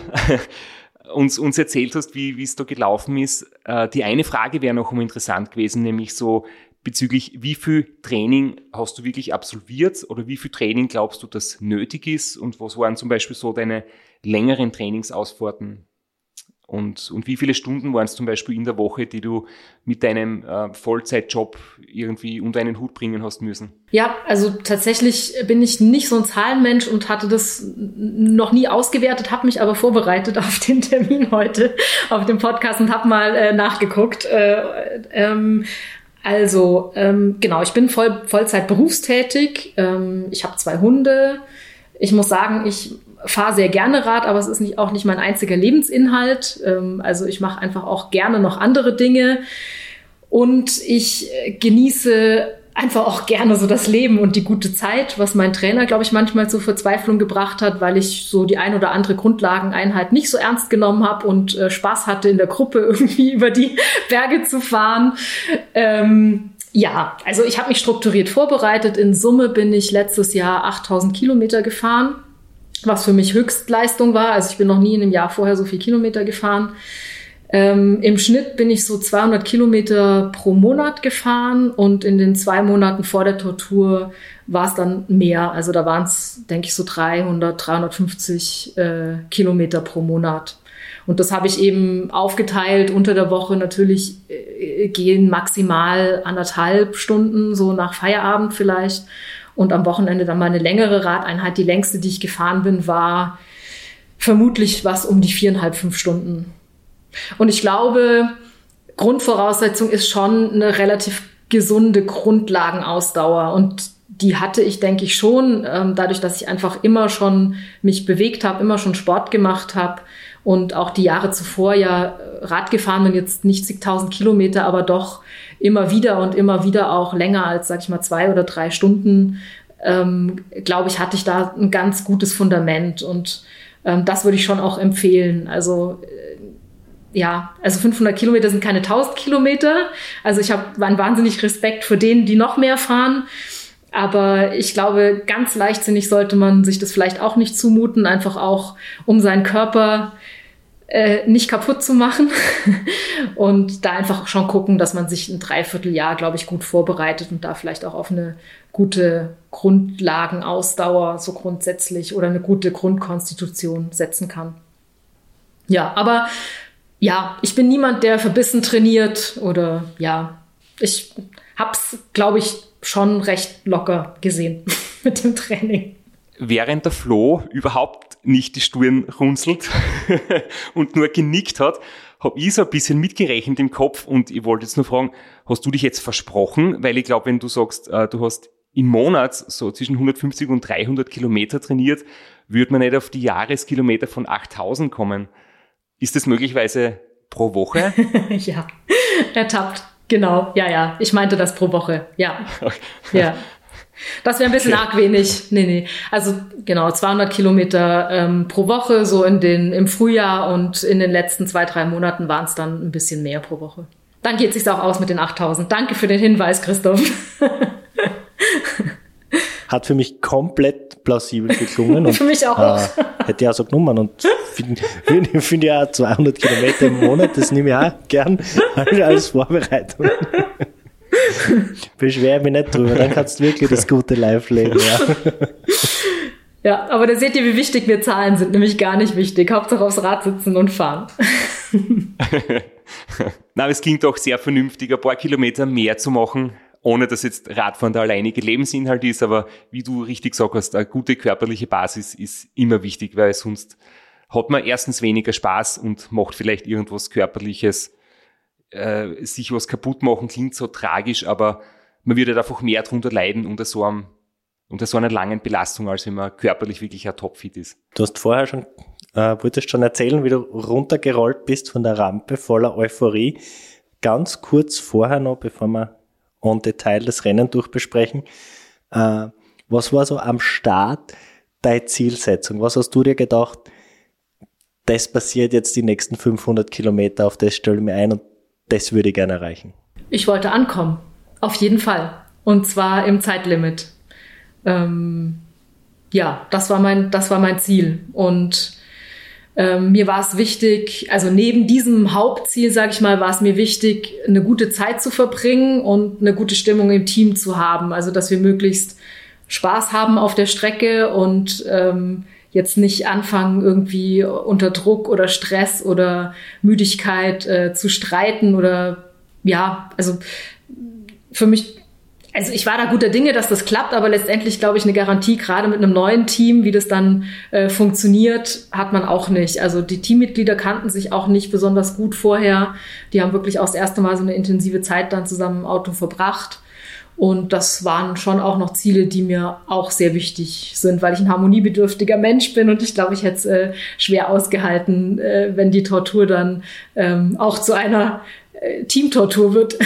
uns, uns erzählt hast, wie es da gelaufen ist. Äh, die eine Frage wäre noch mal interessant gewesen, nämlich so bezüglich, wie viel Training hast du wirklich absolviert oder wie viel Training glaubst du, dass nötig ist und was waren zum Beispiel so deine längeren Trainingsausfahrten? Und, und wie viele Stunden waren es zum Beispiel in der Woche, die du mit deinem äh, Vollzeitjob irgendwie unter einen Hut bringen hast müssen? Ja, also tatsächlich bin ich nicht so ein Zahlenmensch und hatte das noch nie ausgewertet, habe mich aber vorbereitet auf den Termin heute, auf dem Podcast und habe mal äh, nachgeguckt. Äh, ähm, also ähm, genau, ich bin voll, Vollzeit berufstätig. Ähm, ich habe zwei Hunde. Ich muss sagen, ich fahre sehr gerne Rad, aber es ist nicht, auch nicht mein einziger Lebensinhalt. Ähm, also ich mache einfach auch gerne noch andere Dinge und ich genieße einfach auch gerne so das Leben und die gute Zeit, was mein Trainer, glaube ich, manchmal zur Verzweiflung gebracht hat, weil ich so die ein oder andere Grundlageneinheit nicht so ernst genommen habe und äh, Spaß hatte, in der Gruppe irgendwie über die Berge zu fahren. Ähm, ja, also ich habe mich strukturiert vorbereitet. In Summe bin ich letztes Jahr achttausend Kilometer gefahren, was für mich Höchstleistung war. Also ich bin noch nie in einem Jahr vorher so viel Kilometer gefahren. Ähm, Im Schnitt bin ich so zweihundert Kilometer pro Monat gefahren und in den zwei Monaten vor der Tortur war es dann mehr. Also da waren es, denke ich, so dreihundert, dreihundertfünfzig äh, Kilometer pro Monat. Und das habe ich eben aufgeteilt unter der Woche. Natürlich äh, gehen maximal anderthalb Stunden, so nach Feierabend vielleicht. Und am Wochenende dann mal eine längere Radeinheit. Die längste, die ich gefahren bin, war vermutlich was um die viereinhalb, fünf Stunden. Und ich glaube, Grundvoraussetzung ist schon eine relativ gesunde Grundlagenausdauer. Und die hatte ich, denke ich, schon, ähm, dadurch, dass ich einfach immer schon mich bewegt habe, immer schon Sport gemacht habe und auch die Jahre zuvor ja Rad gefahren bin, jetzt nicht zigtausend Kilometer, aber doch immer wieder und immer wieder auch länger als, sag ich mal, zwei oder drei Stunden, ähm, glaube ich, hatte ich da ein ganz gutes Fundament. Und ähm, das würde ich schon auch empfehlen. Also ja, also fünfhundert Kilometer sind keine tausend Kilometer. Also ich habe einen wahnsinnig Respekt vor denen, die noch mehr fahren. Aber ich glaube, ganz leichtsinnig sollte man sich das vielleicht auch nicht zumuten, einfach auch, um seinen Körper äh, nicht kaputt zu machen. Und da einfach schon gucken, dass man sich ein Dreivierteljahr, glaube ich, gut vorbereitet und da vielleicht auch auf eine gute Grundlagenausdauer so grundsätzlich oder eine gute Grundkonstitution setzen kann. Ja, aber ja, ich bin niemand, der verbissen trainiert oder ja, ich hab's, glaube ich, schon recht locker gesehen mit dem Training. Während der Flo überhaupt nicht die Stirn runzelt und nur genickt hat, habe ich so ein bisschen mitgerechnet im Kopf und ich wollte jetzt nur fragen, hast du dich jetzt versprochen? Weil ich glaube, wenn du sagst, du hast im Monat so zwischen hundertfünfzig und dreihundert Kilometer trainiert, würde man nicht auf die Jahreskilometer von achttausend kommen. Ist das möglicherweise pro Woche? Ja, ertappt. Genau, ja, ja. Ich meinte das pro Woche. Ja, okay. Ja. Das wäre ein bisschen okay. Arg wenig. Nee, nee. Also genau, zweihundert Kilometer ähm, pro Woche, so in den, im Frühjahr und in den letzten zwei, drei Monaten waren es dann ein bisschen mehr pro Woche. Dann geht es sich auch aus mit den achttausend. Danke für den Hinweis, Christoph. Hat für mich komplett plausibel geklungen. Und, für mich auch. Äh, hätte ich auch so genommen. Und finde find, find ja zweihundert Kilometer im Monat, das nehme ich auch gern als Vorbereitung. Beschwer mich nicht drüber, dann kannst du wirklich das gute Live leben, ja. Ja, aber da seht ihr, wie wichtig mir Zahlen sind, nämlich gar nicht wichtig. Hauptsache aufs Rad sitzen und fahren. Na, aber es klingt doch sehr vernünftig, ein paar Kilometer mehr zu machen, ohne dass jetzt Radfahren der alleinige Lebensinhalt ist, aber wie du richtig gesagt hast, eine gute körperliche Basis ist immer wichtig, weil sonst hat man erstens weniger Spaß und macht vielleicht irgendwas Körperliches, äh, sich was kaputt machen, klingt so tragisch, aber man wird halt einfach mehr drunter leiden unter so einem unter so einer langen Belastung, als wenn man körperlich wirklich ein Topfit ist. Du hast vorher schon, äh, wolltest schon erzählen, wie du runtergerollt bist von der Rampe voller Euphorie. Ganz kurz vorher noch, bevor wir en Detail das Rennen durchbesprechen, äh, was war so am Start deine Zielsetzung? Was hast du dir gedacht, das passiert jetzt die nächsten fünfhundert Kilometer, auf das stelle ich mir ein und das würde ich gerne erreichen? Ich wollte ankommen, auf jeden Fall. Und zwar im Zeitlimit. Ähm, ja, das war mein, das war mein Ziel. Und ähm, mir war es wichtig, also neben diesem Hauptziel, sage ich mal, war es mir wichtig, eine gute Zeit zu verbringen und eine gute Stimmung im Team zu haben. Also, dass wir möglichst Spaß haben auf der Strecke und ähm, jetzt nicht anfangen, irgendwie unter Druck oder Stress oder Müdigkeit äh, zu streiten oder ja, also für mich, also ich war da guter Dinge, dass das klappt, aber letztendlich, glaube ich, eine Garantie, gerade mit einem neuen Team, wie das dann äh, funktioniert, hat man auch nicht. Also die Teammitglieder kannten sich auch nicht besonders gut vorher. Die haben wirklich auch das erste Mal so eine intensive Zeit dann zusammen im Auto verbracht. Und das waren schon auch noch Ziele, die mir auch sehr wichtig sind, weil ich ein harmoniebedürftiger Mensch bin und ich glaube, ich hätte es äh, schwer ausgehalten, äh, wenn die Tortur dann ähm, auch zu einer äh, Teamtortur wird.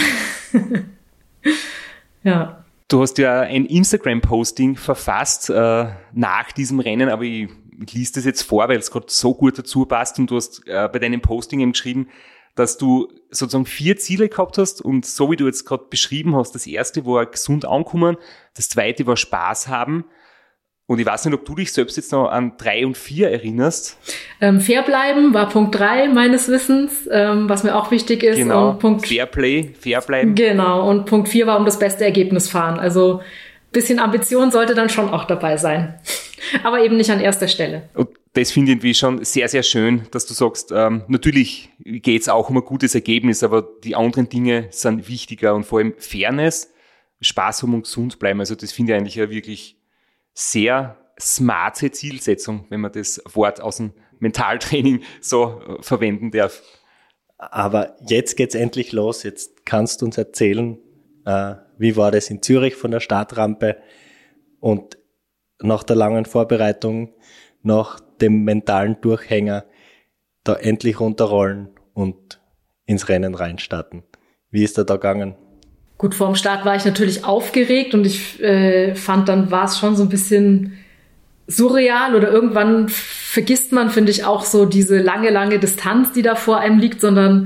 Ja. Du hast ja ein Instagram-Posting verfasst äh, nach diesem Rennen, aber ich, ich lese das jetzt vor, weil es gerade so gut dazu passt und du hast äh, bei deinem Posting eben geschrieben, dass du sozusagen vier Ziele gehabt hast und so wie du jetzt gerade beschrieben hast, das erste war gesund ankommen, das zweite war Spaß haben und ich weiß nicht, ob du dich selbst jetzt noch an drei und vier erinnerst. Ähm, fair bleiben war Punkt drei meines Wissens, ähm, was mir auch wichtig ist. Genau, und Punkt, Fairplay, fair bleiben. Genau, und Punkt vier war um das beste Ergebnis fahren. Also ein bisschen Ambition sollte dann schon auch dabei sein, aber eben nicht an erster Stelle. Und das finde ich irgendwie schon sehr, sehr schön, dass du sagst, ähm, natürlich geht es auch um ein gutes Ergebnis, aber die anderen Dinge sind wichtiger und vor allem Fairness, Spaß haben und gesund bleiben. Also das finde ich eigentlich eine wirklich sehr smarte Zielsetzung, wenn man das Wort aus dem Mentaltraining so äh, verwenden darf. Aber jetzt geht's endlich los. Jetzt kannst du uns erzählen, äh, wie war das in Zürich von der Startrampe und nach der langen Vorbereitung, nach dem mentalen Durchhänger, da endlich runterrollen und ins Rennen reinstarten. Wie ist da da gegangen? Gut, vor dem Start war ich natürlich aufgeregt und ich äh, fand, dann war es schon so ein bisschen surreal oder irgendwann vergisst man, finde ich, auch so diese lange, lange Distanz, die da vor einem liegt, sondern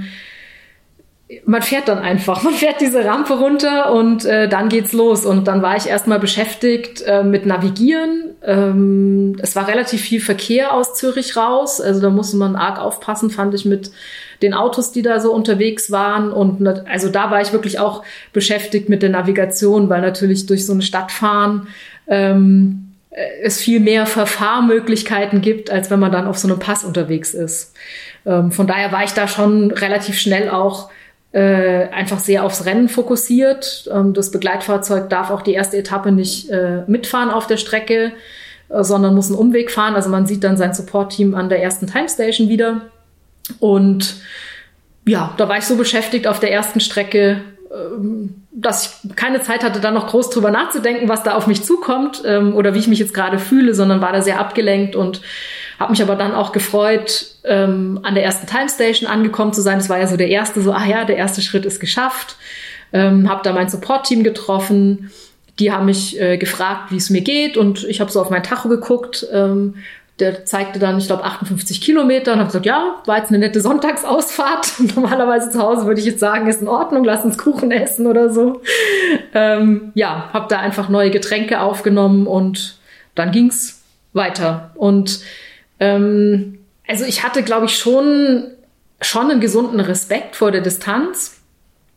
man fährt dann einfach, man fährt diese Rampe runter und äh, dann geht's los. Und dann war ich erstmal beschäftigt äh, mit Navigieren. Ähm, es war relativ viel Verkehr aus Zürich raus, also da musste man arg aufpassen, fand ich, mit den Autos, die da so unterwegs waren. Und also da war ich wirklich auch beschäftigt mit der Navigation, weil natürlich durch so eine Stadt fahren ähm, es viel mehr Verfahrmöglichkeiten gibt, als wenn man dann auf so einem Pass unterwegs ist. Ähm, von daher war ich da schon relativ schnell auch äh, einfach sehr aufs Rennen fokussiert. Ähm, das Begleitfahrzeug darf auch die erste Etappe nicht äh, mitfahren auf der Strecke, äh, sondern muss einen Umweg fahren. Also man sieht dann sein Support-Team an der ersten Timestation wieder. Und ja, da war ich so beschäftigt auf der ersten Strecke, dass ich keine Zeit hatte, da noch groß drüber nachzudenken, was da auf mich zukommt ähm, oder wie ich mich jetzt gerade fühle, sondern war da sehr abgelenkt und habe mich aber dann auch gefreut, ähm, an der ersten Timestation angekommen zu sein. Das war ja so der erste, so, ah ja, der erste Schritt ist geschafft. Ähm, habe da mein Support-Team getroffen. Die haben mich äh, gefragt, wie es mir geht und ich habe so auf mein Tacho geguckt. Ähm, Der zeigte dann, ich glaube, achtundfünfzig Kilometer und habe gesagt, ja, war jetzt eine nette Sonntagsausfahrt. Normalerweise zu Hause würde ich jetzt sagen, ist in Ordnung, lass uns Kuchen essen oder so. Ähm, ja, habe da einfach neue Getränke aufgenommen und dann ging's weiter. Und ähm, also ich hatte, glaube ich, schon, schon einen gesunden Respekt vor der Distanz.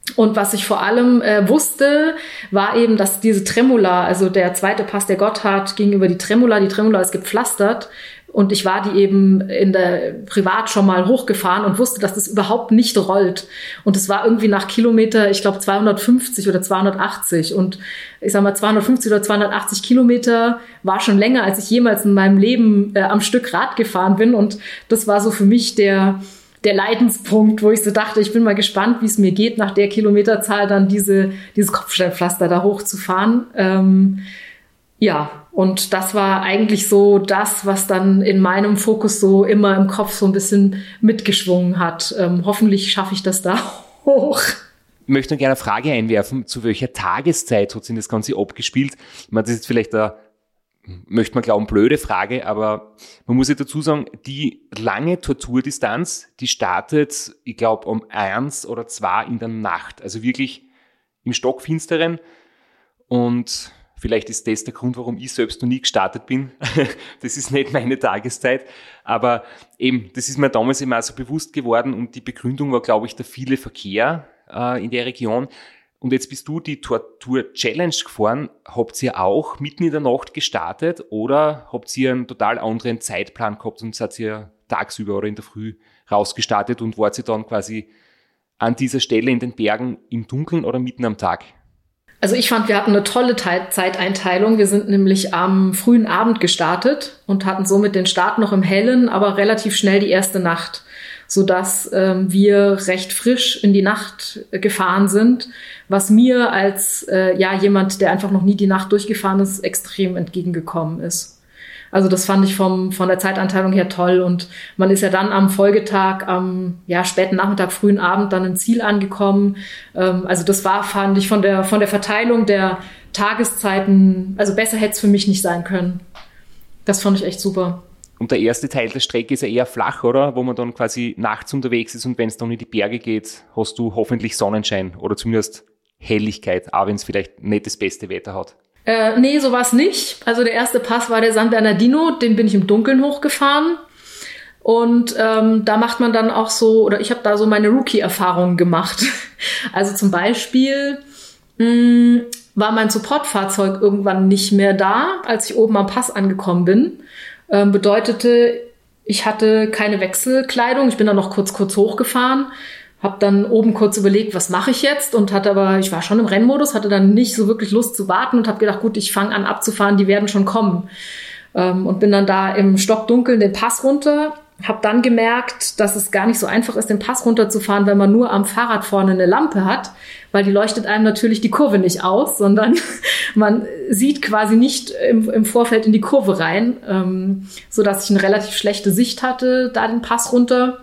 Und was ich vor allem äh, wusste, war eben, dass diese Tremula, also der zweite Pass der Gotthard ging über die Tremula, die Tremula ist gepflastert. Und ich war die eben in der privat schon mal hochgefahren und wusste, dass das überhaupt nicht rollt. Und es war irgendwie nach Kilometer, ich glaube zweihundertfünfzig oder zweihundertachtzig. Und ich sag mal zweihundertfünfzig oder zweihundertachtzig Kilometer war schon länger, als ich jemals in meinem Leben äh, am Stück Rad gefahren bin. Und das war so für mich der der Leidenspunkt, wo ich so dachte, ich bin mal gespannt, wie es mir geht, nach der Kilometerzahl dann diese dieses Kopfsteinpflaster da hochzufahren. Ähm, ja, und das war eigentlich so das, was dann in meinem Fokus so immer im Kopf so ein bisschen mitgeschwungen hat. Ähm, hoffentlich schaffe ich das da hoch. Ich möchte noch gerne eine Frage einwerfen, zu welcher Tageszeit hat sich das Ganze abgespielt? Ich meine, das ist vielleicht eine, möchte man glauben, blöde Frage, aber man muss ja dazu sagen, die lange Torturdistanz, die startet, ich glaube, um eins oder zwei in der Nacht, also wirklich im Stockfinsteren. Und vielleicht ist das der Grund, warum ich selbst noch nie gestartet bin. Das ist nicht meine Tageszeit. Aber eben, das ist mir damals immer so bewusst geworden und die Begründung war, glaube ich, der viele Verkehr äh, in der Region. Und jetzt bist du die Tortur Challenge gefahren. Habt ihr auch mitten in der Nacht gestartet oder habt ihr einen total anderen Zeitplan gehabt und seid ihr tagsüber oder in der Früh rausgestartet und wart ihr dann quasi an dieser Stelle in den Bergen im Dunkeln oder mitten am Tag? Also ich fand, wir hatten eine tolle Zeiteinteilung. Wir sind nämlich am frühen Abend gestartet und hatten somit den Start noch im Hellen, aber relativ schnell die erste Nacht, sodass ähm, wir recht frisch in die Nacht gefahren sind, was mir als äh, ja jemand, der einfach noch nie die Nacht durchgefahren ist, extrem entgegengekommen ist. Also das fand ich vom von der Zeitanteilung her toll und man ist ja dann am Folgetag, am ja späten Nachmittag, frühen Abend dann im Ziel angekommen. Ähm, also das war, fand ich, von der von der Verteilung der Tageszeiten, also besser hätte es für mich nicht sein können. Das fand ich echt super. Und der erste Teil der Strecke ist ja eher flach, oder? Wo man dann quasi nachts unterwegs ist und wenn es dann in die Berge geht, hast du hoffentlich Sonnenschein oder zumindest Helligkeit, auch wenn es vielleicht nicht das beste Wetter hat. Äh, nee, so war es nicht. Also der erste Pass war der San Bernardino, den bin ich im Dunkeln hochgefahren. Und ähm, da macht man dann auch so, oder ich habe da so meine Rookie-Erfahrungen gemacht. Also zum Beispiel mh, war mein Supportfahrzeug irgendwann nicht mehr da, als ich oben am Pass angekommen bin. Ähm, bedeutete, ich hatte keine Wechselkleidung. Ich bin dann noch kurz, kurz hochgefahren. Hab dann oben kurz überlegt, was mache ich jetzt und hatte aber, ich war schon im Rennmodus, hatte dann nicht so wirklich Lust zu warten und habe gedacht, gut, ich fange an abzufahren, die werden schon kommen. Ähm, und bin dann da im Stockdunkeln den Pass runter, habe dann gemerkt, dass es gar nicht so einfach ist, den Pass runterzufahren, wenn man nur am Fahrrad vorne eine Lampe hat, weil die leuchtet einem natürlich die Kurve nicht aus, sondern man sieht quasi nicht im, im Vorfeld in die Kurve rein, ähm, so dass ich eine relativ schlechte Sicht hatte, da den Pass runter.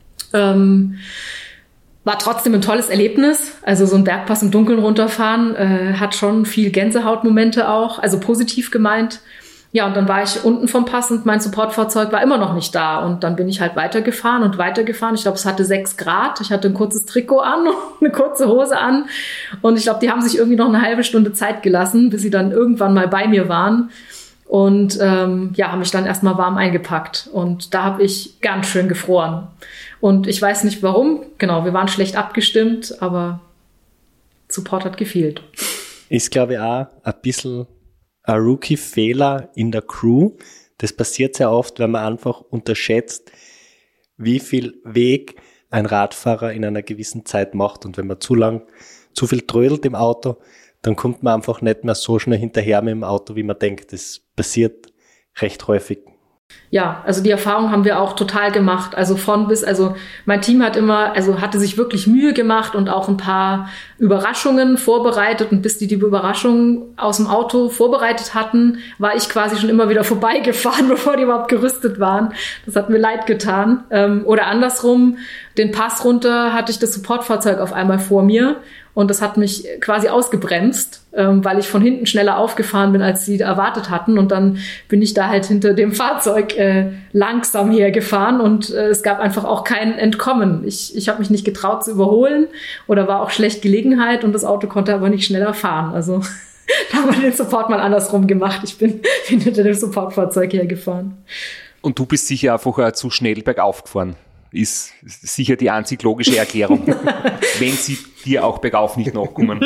Ähm, War trotzdem ein tolles Erlebnis. Also so ein Bergpass im Dunkeln runterfahren äh, hat schon viel Gänsehautmomente auch, also positiv gemeint. Ja, und dann war ich unten vom Pass und mein Supportfahrzeug war immer noch nicht da. Und dann bin ich halt weitergefahren und weitergefahren. Ich glaube, es hatte sechs Grad. Ich hatte ein kurzes Trikot an und eine kurze Hose an. Und ich glaube, die haben sich irgendwie noch eine halbe Stunde Zeit gelassen, bis sie dann irgendwann mal bei mir waren. Und ähm, ja, haben mich dann erstmal warm eingepackt. Und da habe ich ganz schön gefroren. Und ich weiß nicht warum. Genau, wir waren schlecht abgestimmt, aber Support hat gefehlt. Ist, glaube ich, auch ein bisschen ein Rookie-Fehler in der Crew. Das passiert sehr oft, wenn man einfach unterschätzt, wie viel Weg ein Radfahrer in einer gewissen Zeit macht. Und wenn man zu lang, zu viel trödelt im Auto, dann kommt man einfach nicht mehr so schnell hinterher mit dem Auto, wie man denkt. Das passiert recht häufig. Ja, also die Erfahrung haben wir auch total gemacht. Also von bis, also mein Team hat immer, also hatte sich wirklich Mühe gemacht und auch ein paar Überraschungen vorbereitet. Und bis die die Überraschungen aus dem Auto vorbereitet hatten, war ich quasi schon immer wieder vorbeigefahren, bevor die überhaupt gerüstet waren. Das hat mir leid getan. Oder andersrum, den Pass runter hatte ich das Supportfahrzeug auf einmal vor mir. Und das hat mich quasi ausgebremst, ähm, weil ich von hinten schneller aufgefahren bin, als sie erwartet hatten. Und dann bin ich da halt hinter dem Fahrzeug äh, langsam hergefahren und äh, es gab einfach auch kein Entkommen. Ich, ich habe mich nicht getraut zu überholen oder war auch schlecht Gelegenheit und das Auto konnte aber nicht schneller fahren. Also da haben wir den Support mal andersrum gemacht. Ich bin hinter dem Supportfahrzeug hergefahren. Und du bist sicher einfach zu schnell bergauf gefahren. ist sicher die einzig logische Erklärung, wenn sie dir auch bergauf nicht nachkommen.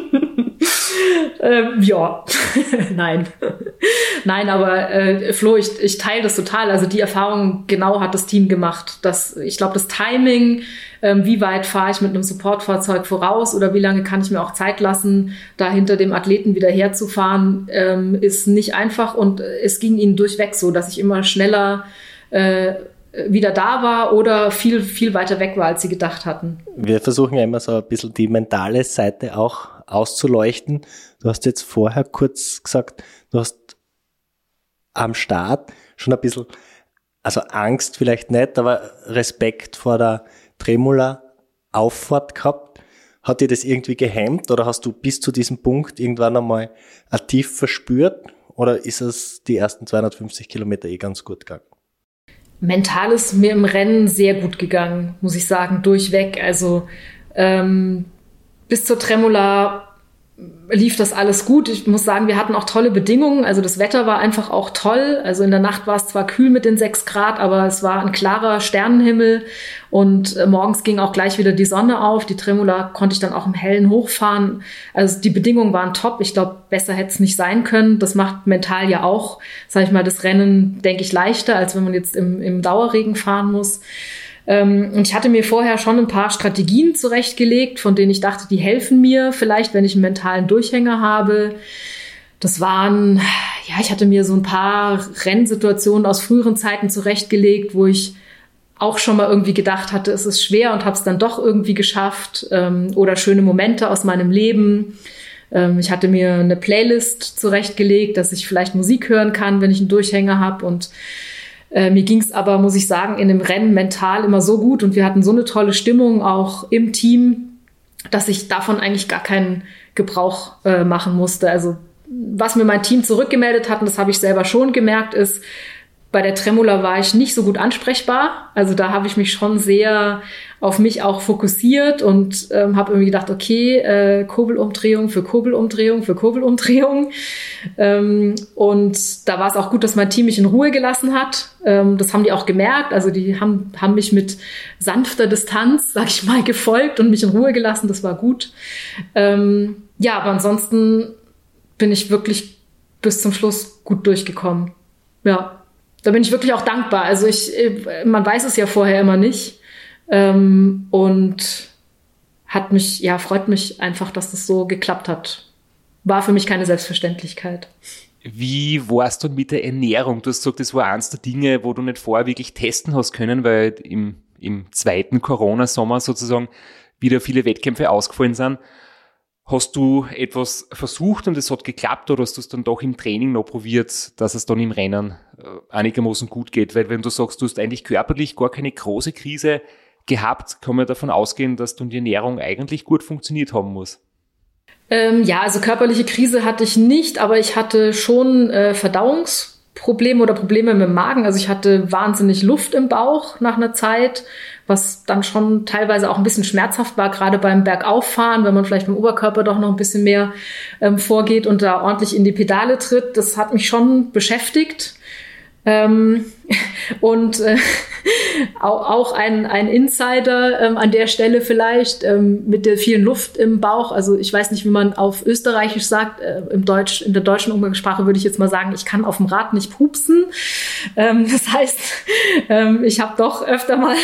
ähm, ja, nein. Nein, aber äh, Flo, ich, ich teile das total. Also die Erfahrung genau hat das Team gemacht. Das, ich glaube, das Timing, ähm, wie weit fahre ich mit einem Supportfahrzeug voraus oder wie lange kann ich mir auch Zeit lassen, da hinter dem Athleten wieder herzufahren, ähm, ist nicht einfach. Und es ging ihnen durchweg so, dass ich immer schneller äh, wieder da war oder viel, viel weiter weg war, als sie gedacht hatten. Wir versuchen ja immer so ein bisschen die mentale Seite auch auszuleuchten. Du hast jetzt vorher kurz gesagt, du hast am Start schon ein bisschen, also Angst vielleicht nicht, aber Respekt vor der Tremula-Auffahrt gehabt. Hat dir das irgendwie gehemmt oder hast du bis zu diesem Punkt irgendwann einmal ein Tief verspürt oder ist es die ersten zweihundertfünfzig Kilometer eh ganz gut gegangen? Mental ist mir im Rennen sehr gut gegangen, muss ich sagen, durchweg. Also ähm, bis zur Tremula lief das alles gut. Ich muss sagen, wir hatten auch tolle Bedingungen. Also das Wetter war einfach auch toll. Also in der Nacht war es zwar kühl mit den sechs Grad, aber es war ein klarer Sternenhimmel und äh, morgens ging auch gleich wieder die Sonne auf. Die Tremula konnte ich dann auch im Hellen hochfahren. Also die Bedingungen waren top. Ich glaube, besser hätte es nicht sein können. Das macht mental ja auch, sag ich mal, das Rennen, denke ich, leichter, als wenn man jetzt im, im Dauerregen fahren muss. Und ich hatte mir vorher schon ein paar Strategien zurechtgelegt, von denen ich dachte, die helfen mir vielleicht, wenn ich einen mentalen Durchhänger habe. Das waren, ja, ich hatte mir so ein paar Rennsituationen aus früheren Zeiten zurechtgelegt, wo ich auch schon mal irgendwie gedacht hatte, es ist schwer und habe es dann doch irgendwie geschafft. Oder schöne Momente aus meinem Leben. Ich hatte mir eine Playlist zurechtgelegt, dass ich vielleicht Musik hören kann, wenn ich einen Durchhänger habe. Und Äh, mir ging es aber, muss ich sagen, in dem Rennen mental immer so gut und wir hatten so eine tolle Stimmung auch im Team, dass ich davon eigentlich gar keinen Gebrauch äh, machen musste. Also was mir mein Team zurückgemeldet hat, und das habe ich selber schon gemerkt, ist, bei der Tremula war ich nicht so gut ansprechbar. Also da habe ich mich schon sehr auf mich auch fokussiert und ähm, habe irgendwie gedacht, okay, äh, Kurbelumdrehung für Kurbelumdrehung für Kurbelumdrehung. Ähm, und da war es auch gut, dass mein Team mich in Ruhe gelassen hat. Ähm, das haben die auch gemerkt. Also die haben, haben mich mit sanfter Distanz, sag ich mal, gefolgt und mich in Ruhe gelassen. Das war gut. Ähm, ja, aber ansonsten bin ich wirklich bis zum Schluss gut durchgekommen. Ja. Da bin ich wirklich auch dankbar. Also ich, man weiß es ja vorher immer nicht. Ähm, und hat mich, ja, freut mich einfach, dass das so geklappt hat. War für mich keine Selbstverständlichkeit. Wie warst du mit der Ernährung? Du hast gesagt, das war eins der Dinge, wo du nicht vorher wirklich testen hast können, weil im, im zweiten Corona-Sommer sozusagen wieder viele Wettkämpfe ausgefallen sind. Hast du etwas versucht und es hat geklappt oder hast du es dann doch im Training noch probiert, dass es dann im Rennen einigermaßen gut geht? Weil wenn du sagst, du hast eigentlich körperlich gar keine große Krise gehabt, kann man davon ausgehen, dass dann die Ernährung eigentlich gut funktioniert haben muss. Ähm, ja, also körperliche Krise hatte ich nicht, aber ich hatte schon äh, Verdauungsprobleme oder Probleme mit dem Magen. Also ich hatte wahnsinnig Luft im Bauch nach einer Zeit, was dann schon teilweise auch ein bisschen schmerzhaft war, gerade beim Bergauffahren, wenn man vielleicht mit dem Oberkörper doch noch ein bisschen mehr ähm, vorgeht und da ordentlich in die Pedale tritt. Das hat mich schon beschäftigt. Ähm, und äh, auch, auch ein, ein Insider ähm, an der Stelle vielleicht ähm, mit der vielen Luft im Bauch. Also ich weiß nicht, wie man auf Österreichisch sagt. Äh, im Deutsch, in der deutschen Umgangssprache würde ich jetzt mal sagen, ich kann auf dem Rad nicht pupsen. Ähm, das heißt, ähm, ich habe doch öfter mal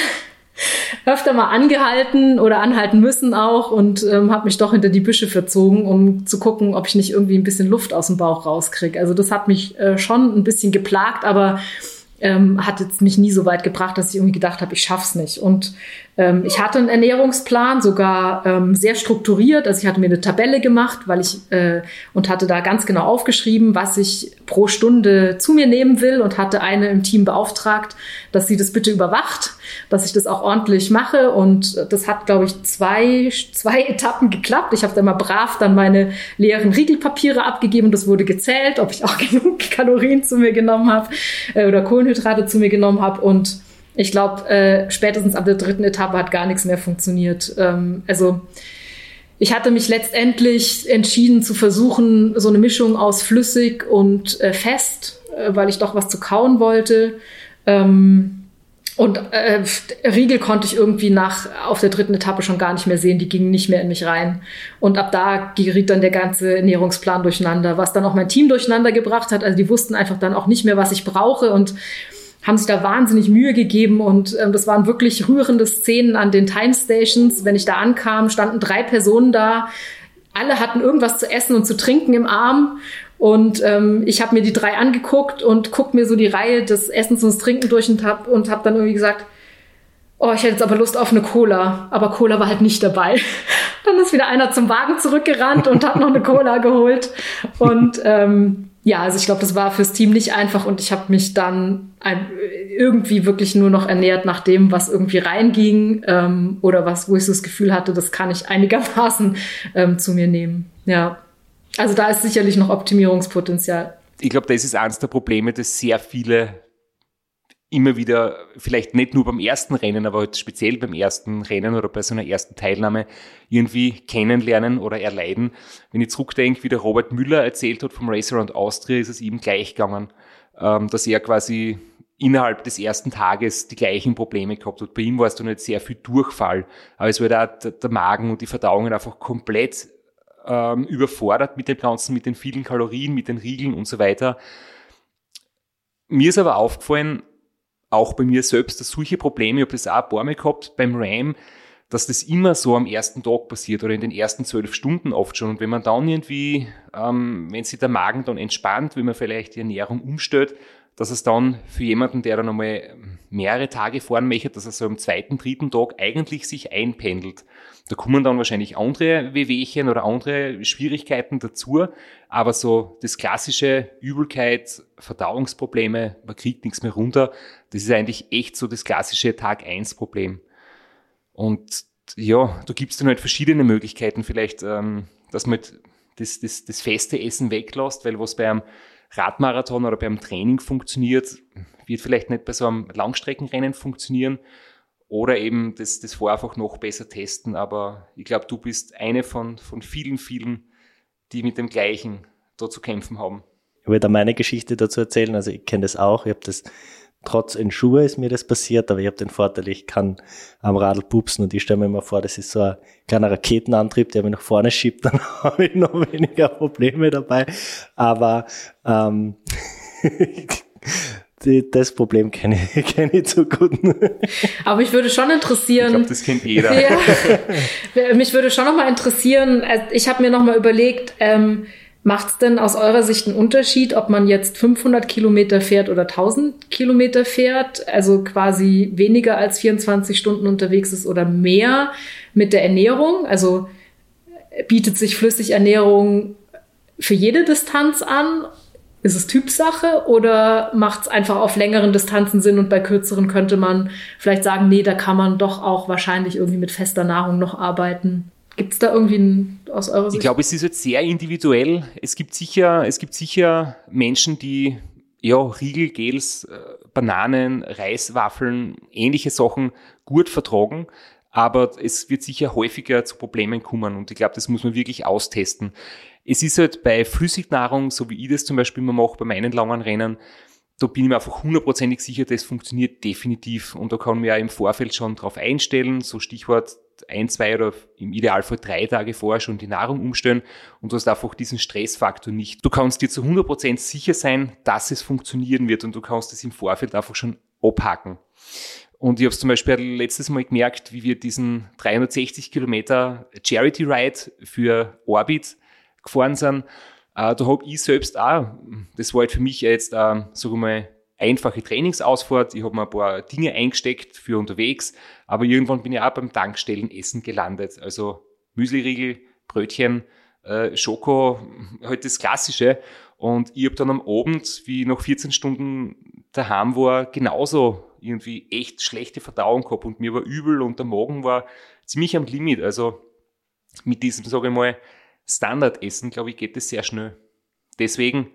öfter mal angehalten oder anhalten müssen auch und ähm, habe mich doch hinter die Büsche verzogen, um zu gucken, ob ich nicht irgendwie ein bisschen Luft aus dem Bauch rauskriege. Also das hat mich äh, schon ein bisschen geplagt, aber ähm, hat jetzt mich nie so weit gebracht, dass ich irgendwie gedacht habe, ich schaff's nicht. Und ähm, ich hatte einen Ernährungsplan, sogar ähm, sehr strukturiert. Also ich hatte mir eine Tabelle gemacht, weil ich äh, und hatte da ganz genau aufgeschrieben, was ich pro Stunde zu mir nehmen will und hatte eine im Team beauftragt, dass sie das bitte überwacht, dass ich das auch ordentlich mache. Und das hat, glaube ich, zwei, zwei Etappen geklappt. Ich habe dann mal brav dann meine leeren Riegelpapiere abgegeben. Das wurde gezählt, ob ich auch genug Kalorien zu mir genommen habe äh, oder Kohlenhydrate zu mir genommen habe. Und ich glaube, äh, spätestens ab der dritten Etappe hat gar nichts mehr funktioniert. Ähm, also ich hatte mich letztendlich entschieden zu versuchen, so eine Mischung aus flüssig und äh, fest, äh, weil ich doch was zu kauen wollte. Ähm, Und äh, Riegel konnte ich irgendwie nach auf der dritten Etappe schon gar nicht mehr sehen. Die gingen nicht mehr in mich rein. Und ab da geriet dann der ganze Ernährungsplan durcheinander, was dann auch mein Team durcheinander gebracht hat. Also die wussten einfach dann auch nicht mehr, was ich brauche und haben sich da wahnsinnig Mühe gegeben. Und ähm, das waren wirklich rührende Szenen an den Time Stations. Wenn ich da ankam, standen drei Personen da. Alle hatten irgendwas zu essen und zu trinken im Arm. Und ähm, ich habe mir die drei angeguckt und guck mir so die Reihe des Essens und des Trinken durch und hab, und hab dann irgendwie gesagt, oh, ich hätte jetzt aber Lust auf eine Cola. Aber Cola war halt nicht dabei. Dann ist wieder einer zum Wagen zurückgerannt und hat noch eine Cola geholt. Und ähm, ja, also ich glaube, das war fürs Team nicht einfach. Und ich habe mich dann ein, irgendwie wirklich nur noch ernährt nach dem, was irgendwie reinging. Ähm, oder was, wo ich so das Gefühl hatte, das kann ich einigermaßen ähm, zu mir nehmen. Ja. Also da ist sicherlich noch Optimierungspotenzial. Ich glaube, das ist eines der Probleme, dass sehr viele immer wieder, vielleicht nicht nur beim ersten Rennen, aber halt speziell beim ersten Rennen oder bei so einer ersten Teilnahme irgendwie kennenlernen oder erleiden. Wenn ich zurückdenke, wie der Robert Müller erzählt hat vom Race Around Austria, ist es ihm gleich gegangen, dass er quasi innerhalb des ersten Tages die gleichen Probleme gehabt hat. Bei ihm war es dann nicht sehr viel Durchfall, aber es war da der Magen und die Verdauung einfach komplett ähm, überfordert mit dem Ganzen, mit den vielen Kalorien, mit den Riegeln und so weiter. Mir ist aber aufgefallen, auch bei mir selbst, dass solche Probleme, ich habe das auch ein paar Mal gehabt beim Ram, dass das immer so am ersten Tag passiert oder in den ersten zwölf Stunden oft schon. Und wenn man dann irgendwie, ähm, wenn sich der Magen dann entspannt, wenn man vielleicht die Ernährung umstellt, dass es dann für jemanden, der dann einmal mehrere Tage fahren möchte, dass er so am zweiten, dritten Tag eigentlich sich einpendelt. Da kommen dann wahrscheinlich andere Wehwehchen oder andere Schwierigkeiten dazu, aber so das klassische Übelkeit, Verdauungsprobleme, man kriegt nichts mehr runter, das ist eigentlich echt so das klassische Tag eins Problem. Und ja, da gibt es dann halt verschiedene Möglichkeiten, vielleicht, ähm, dass man das, das, das feste Essen weglässt, weil was bei einem Radmarathon oder beim Training funktioniert, wird vielleicht nicht bei so einem Langstreckenrennen funktionieren oder eben das, das vorher einfach noch besser testen. Aber ich glaube, du bist eine von, von vielen, vielen, die mit dem Gleichen da zu kämpfen haben. Ich will da meine Geschichte dazu erzählen. Also ich kenne das auch. Ich habe das, trotz in Schuhe ist mir das passiert, aber ich habe den Vorteil, ich kann am Radl pupsen und ich stelle mir immer vor, das ist so ein kleiner Raketenantrieb, der mich nach vorne schiebt, dann habe ich noch weniger Probleme dabei. Aber ähm, die, das Problem kenne ich, kenn ich zu gut. Aber mich würde schon interessieren. Ich glaube, das kennt jeder. Ja, mich würde schon nochmal interessieren, ich habe mir nochmal überlegt, ähm, macht es denn aus eurer Sicht einen Unterschied, ob man jetzt fünfhundert Kilometer fährt oder tausend Kilometer fährt, also quasi weniger als vierundzwanzig Stunden unterwegs ist oder mehr mit der Ernährung? Also bietet sich Flüssigernährung für jede Distanz an? Ist es Typsache oder macht es einfach auf längeren Distanzen Sinn und bei kürzeren könnte man vielleicht sagen, nee, da kann man doch auch wahrscheinlich irgendwie mit fester Nahrung noch arbeiten? Gibt es da irgendwie einen, aus eurer Sicht? Ich glaube, es ist jetzt sehr individuell. Es gibt sicher, es gibt sicher Menschen, die ja Riegel, Gels, Bananen, Reiswaffeln, ähnliche Sachen gut vertragen. Aber es wird sicher häufiger zu Problemen kommen. Und ich glaube, das muss man wirklich austesten. Es ist halt bei Flüssignahrung, so wie ich das zum Beispiel immer mache bei meinen langen Rennen, da bin ich mir einfach hundertprozentig sicher, das funktioniert definitiv. Und da kann man ja im Vorfeld schon drauf einstellen, so Stichwort ein, zwei oder im Idealfall drei Tage vorher schon die Nahrung umstellen und du hast einfach diesen Stressfaktor nicht. Du kannst dir zu hundert Prozent sicher sein, dass es funktionieren wird und du kannst es im Vorfeld einfach schon abhaken. Und ich habe es zum Beispiel letztes Mal gemerkt, wie wir diesen dreihundertsechzig Kilometer Charity Ride für Orbit gefahren sind. Äh, da habe ich selbst auch, das war halt für mich jetzt, äh, sagen wir mal, einfache Trainingsausfahrt. Ich habe mir ein paar Dinge eingesteckt für unterwegs, aber irgendwann bin ich auch beim Tankstellenessen gelandet. Also Müsliriegel, Brötchen, äh, Schoko, halt das Klassische. Und ich habe dann am Abend, wie ich nach vierzehn Stunden daheim war, genauso irgendwie echt schlechte Verdauung gehabt und mir war übel und der Magen war ziemlich am Limit. Also mit diesem, sage ich mal, Standardessen, glaube ich, geht es sehr schnell. Deswegen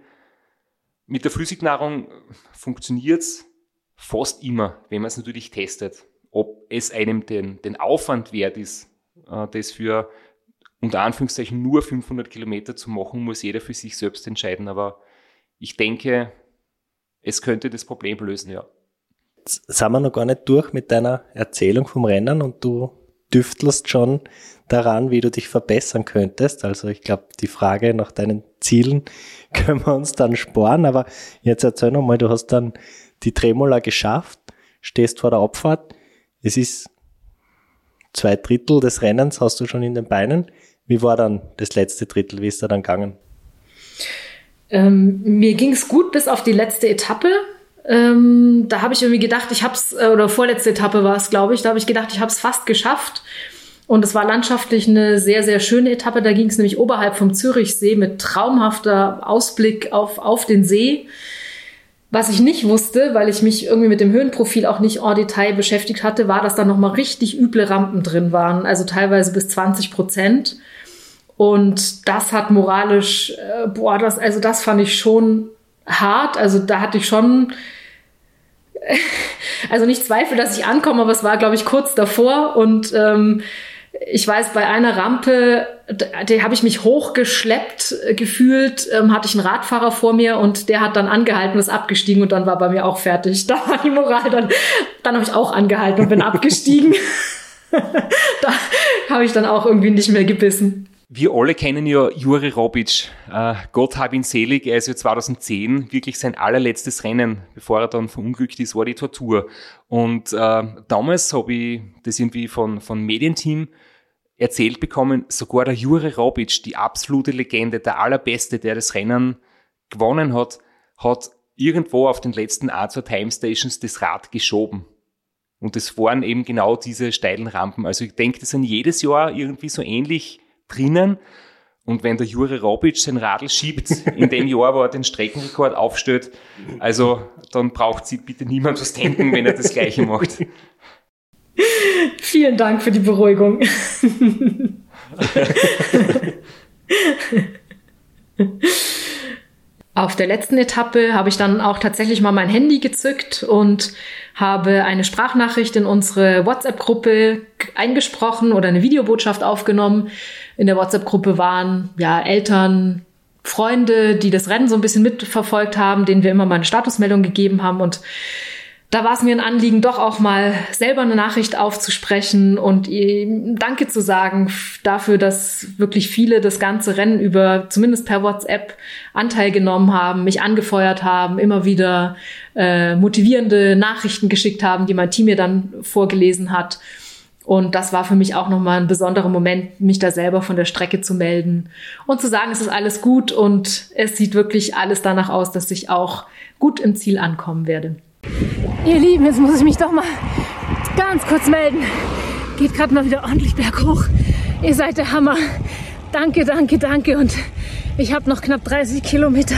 mit der Flüssignahrung funktioniert es fast immer, wenn man es natürlich testet. Ob es einem den, den Aufwand wert ist, äh, das für unter Anführungszeichen nur fünfhundert Kilometer zu machen, muss jeder für sich selbst entscheiden. Aber ich denke, es könnte das Problem lösen, ja. Jetzt sind wir noch gar nicht durch mit deiner Erzählung vom Rennen und du düftelst schon daran, wie du dich verbessern könntest. Also ich glaube, die Frage nach deinen Zielen können wir uns dann sparen. Aber jetzt erzähl noch mal, du hast dann die Tremula geschafft, stehst vor der Abfahrt. Es ist zwei Drittel des Rennens, hast du schon in den Beinen. Wie war dann das letzte Drittel? Wie ist da dann gegangen? Ähm, mir ging es gut bis auf die letzte Etappe. Ähm, da habe ich irgendwie gedacht, ich hab's, oder vorletzte Etappe war es, glaube ich, da habe ich gedacht, ich habe es fast geschafft. Und es war landschaftlich eine sehr, sehr schöne Etappe. Da ging es nämlich oberhalb vom Zürichsee mit traumhafter Ausblick auf, auf den See. Was ich nicht wusste, weil ich mich irgendwie mit dem Höhenprofil auch nicht en Detail beschäftigt hatte, war, dass da nochmal richtig üble Rampen drin waren, also teilweise bis zwanzig Prozent. Und das hat moralisch, äh, boah, das, also das fand ich schon hart. Also da hatte ich schon, also nicht Zweifel, dass ich ankomme, aber es war, glaube ich, kurz davor. Und ähm, ich weiß, bei einer Rampe, da, da habe ich mich hochgeschleppt gefühlt, ähm, hatte ich einen Radfahrer vor mir und der hat dann angehalten und ist abgestiegen und dann war bei mir auch fertig. Da war die Moral, dann, dann habe ich auch angehalten und bin abgestiegen. Da habe ich dann auch irgendwie nicht mehr gebissen. Wir alle kennen ja Juri Robic. Äh, Gott hab ihn selig. Er ist ja zweitausendzehn wirklich sein allerletztes Rennen, bevor er dann verunglückt ist, war die Tortur. Und äh, damals habe ich das irgendwie von von Medienteam erzählt bekommen, sogar der Juri Robic, die absolute Legende, der Allerbeste, der das Rennen gewonnen hat, hat irgendwo auf den letzten ein, zwei Time Stations das Rad geschoben. Und das waren eben genau diese steilen Rampen. Also ich denke, das sind jedes Jahr irgendwie so ähnlich drinnen. Und wenn der Juri Robic sein Radl schiebt, in dem Jahr, wo er den Streckenrekord aufstellt, also dann braucht sich bitte niemand was denken, wenn er das Gleiche macht. Vielen Dank für die Beruhigung. Auf der letzten Etappe habe ich dann auch tatsächlich mal mein Handy gezückt und habe eine Sprachnachricht in unsere WhatsApp-Gruppe eingesprochen oder eine Videobotschaft aufgenommen. In der WhatsApp-Gruppe waren ja Eltern, Freunde, die das Rennen so ein bisschen mitverfolgt haben, denen wir immer mal eine Statusmeldung gegeben haben. Und da war es mir ein Anliegen, doch auch mal selber eine Nachricht aufzusprechen und ihm Danke zu sagen dafür, dass wirklich viele das ganze Rennen über, zumindest per WhatsApp, Anteil genommen haben, mich angefeuert haben, immer wieder äh, motivierende Nachrichten geschickt haben, die mein Team mir dann vorgelesen hat. Und das war für mich auch nochmal ein besonderer Moment, mich da selber von der Strecke zu melden und zu sagen, es ist alles gut und es sieht wirklich alles danach aus, dass ich auch gut im Ziel ankommen werde. Ihr Lieben, jetzt muss ich mich doch mal ganz kurz melden. Geht gerade mal wieder ordentlich berghoch. Ihr seid der Hammer. Danke, danke, danke. Und ich habe noch knapp dreißig Kilometer.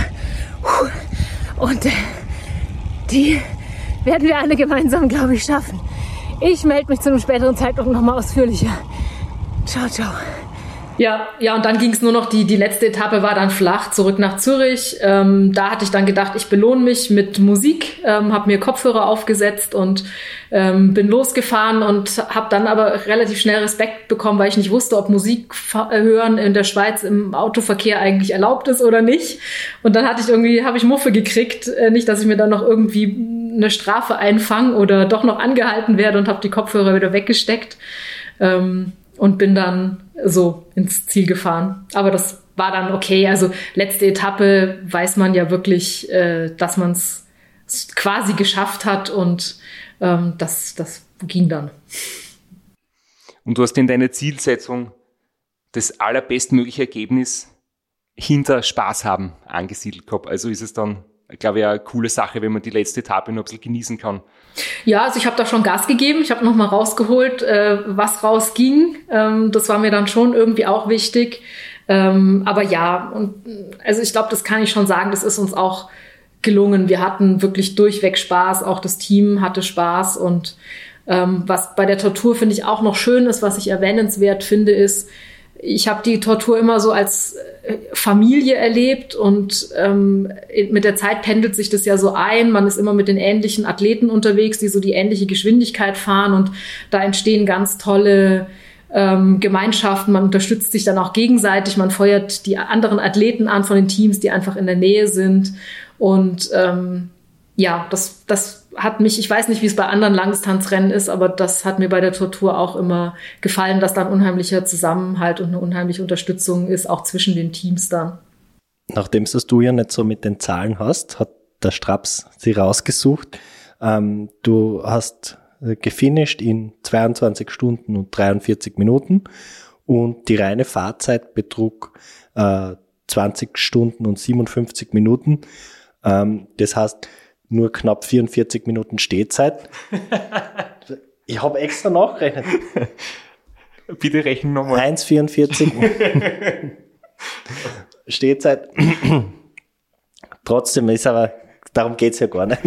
Und äh, die werden wir alle gemeinsam, glaube ich, schaffen. Ich melde mich zu einem späteren Zeitpunkt nochmal ausführlicher. Ciao, ciao. Ja, ja, und dann ging es nur noch, die, die letzte Etappe war dann flach, zurück nach Zürich. Ähm, da hatte ich dann gedacht, ich belohne mich mit Musik, ähm, habe mir Kopfhörer aufgesetzt und ähm, bin losgefahren und habe dann aber relativ schnell Respekt bekommen, weil ich nicht wusste, ob Musik hören in der Schweiz im Autoverkehr eigentlich erlaubt ist oder nicht. Und dann hatte ich irgendwie, habe ich Muffe gekriegt, äh, nicht, dass ich mir dann noch irgendwie eine Strafe einfange oder doch noch angehalten werde und habe die Kopfhörer wieder weggesteckt. Ähm, Und bin dann so ins Ziel gefahren. Aber das war dann okay. Also letzte Etappe weiß man ja wirklich, äh, dass man es quasi geschafft hat und ähm, das, das ging dann. Und du hast in deiner Zielsetzung das allerbestmögliche Ergebnis hinter Spaß haben angesiedelt gehabt. Also ist es dann, glaube ich, eine coole Sache, wenn man die letzte Etappe noch ein bisschen genießen kann. Ja, also ich habe da schon Gas gegeben. Ich habe noch mal rausgeholt, äh, was rausging. Ähm, das war mir dann schon irgendwie auch wichtig. Ähm, aber ja, und also ich glaube, das kann ich schon sagen, das ist uns auch gelungen. Wir hatten wirklich durchweg Spaß. Auch das Team hatte Spaß. Und ähm, was bei der Tortur, finde ich, auch noch schön ist, was ich erwähnenswert finde, ist, ich habe die Tortur immer so als Familie erlebt und ähm, mit der Zeit pendelt sich das ja so ein. Man ist immer mit den ähnlichen Athleten unterwegs, die so die ähnliche Geschwindigkeit fahren und da entstehen ganz tolle ähm, Gemeinschaften. Man unterstützt sich dann auch gegenseitig. Man feuert die anderen Athleten an von den Teams, die einfach in der Nähe sind und ähm, ja, das, das hat mich, ich weiß nicht, wie es bei anderen Langdistanzrennen ist, aber das hat mir bei der Tortur auch immer gefallen, dass da ein unheimlicher Zusammenhalt und eine unheimliche Unterstützung ist, auch zwischen den Teams dann. Nachdem es du ja nicht so mit den Zahlen hast, hat der Straps sie rausgesucht. Ähm, du hast gefinisht in zweiundzwanzig Stunden und dreiundvierzig Minuten und die reine Fahrzeit betrug äh, zwanzig Stunden und siebenundfünfzig Minuten. Ähm, das heißt, nur knapp vierundvierzig Minuten Stehzeit. Ich habe extra nachgerechnet. Bitte rechnen nochmal. eins Komma vierundvierzig Stehzeit. Trotzdem ist aber, darum geht's ja gar nicht.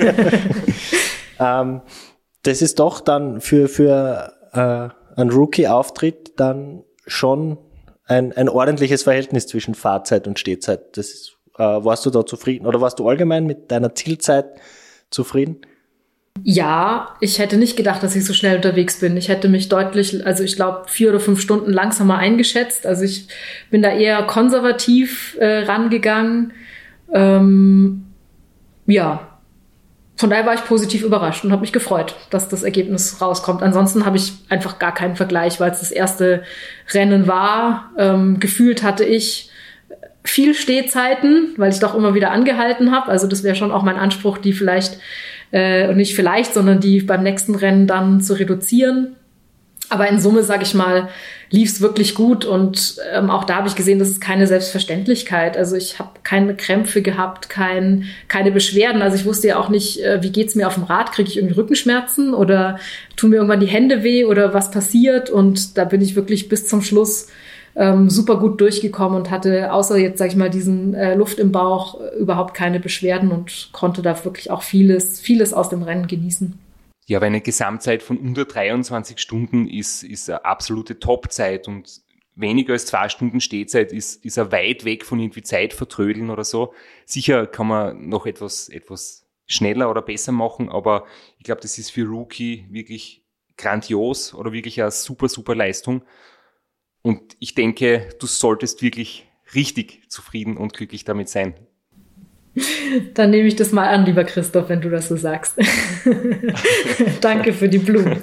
ähm, das ist doch dann für, für äh, einen Rookie-Auftritt dann schon ein, ein ordentliches Verhältnis zwischen Fahrzeit und Stehzeit. Das ist, äh, warst du da zufrieden oder warst du allgemein mit deiner Zielzeit zufrieden? Ja, ich hätte nicht gedacht, dass ich so schnell unterwegs bin. Ich hätte mich deutlich, also ich glaube, vier oder fünf Stunden langsamer eingeschätzt. Also ich bin da eher konservativ äh, rangegangen. Ähm, ja, von daher war ich positiv überrascht und habe mich gefreut, dass das Ergebnis rauskommt. Ansonsten habe ich einfach gar keinen Vergleich, weil es das erste Rennen war. Ähm, gefühlt hatte ich viel Stehzeiten, weil ich doch immer wieder angehalten habe. Also das wäre schon auch mein Anspruch, die vielleicht, äh, und nicht vielleicht, sondern die beim nächsten Rennen dann zu reduzieren. Aber in Summe, sage ich mal, lief es wirklich gut und ähm, auch da habe ich gesehen, das ist keine Selbstverständlichkeit. Also ich habe keine Krämpfe gehabt, kein, keine Beschwerden. Also ich wusste ja auch nicht, äh, wie geht's mir auf dem Rad? Kriege ich irgendwie Rückenschmerzen oder tun mir irgendwann die Hände weh oder was passiert? Und da bin ich wirklich bis zum Schluss ähm, super gut durchgekommen und hatte außer jetzt, sage ich mal, diesen äh, Luft im Bauch äh, überhaupt keine Beschwerden und konnte da wirklich auch vieles, vieles aus dem Rennen genießen. Ja, aber eine Gesamtzeit von unter dreiundzwanzig Stunden ist, ist eine absolute Topzeit und weniger als zwei Stunden Stehzeit ist, ist er weit weg von irgendwie Zeit vertrödeln oder so. Sicher kann man noch etwas, etwas schneller oder besser machen, aber ich glaube, das ist für Rookie wirklich grandios oder wirklich eine super, super Leistung. Und ich denke, du solltest wirklich richtig zufrieden und glücklich damit sein. Dann nehme ich das mal an, lieber Christoph, wenn du das so sagst. Danke für die Blumen.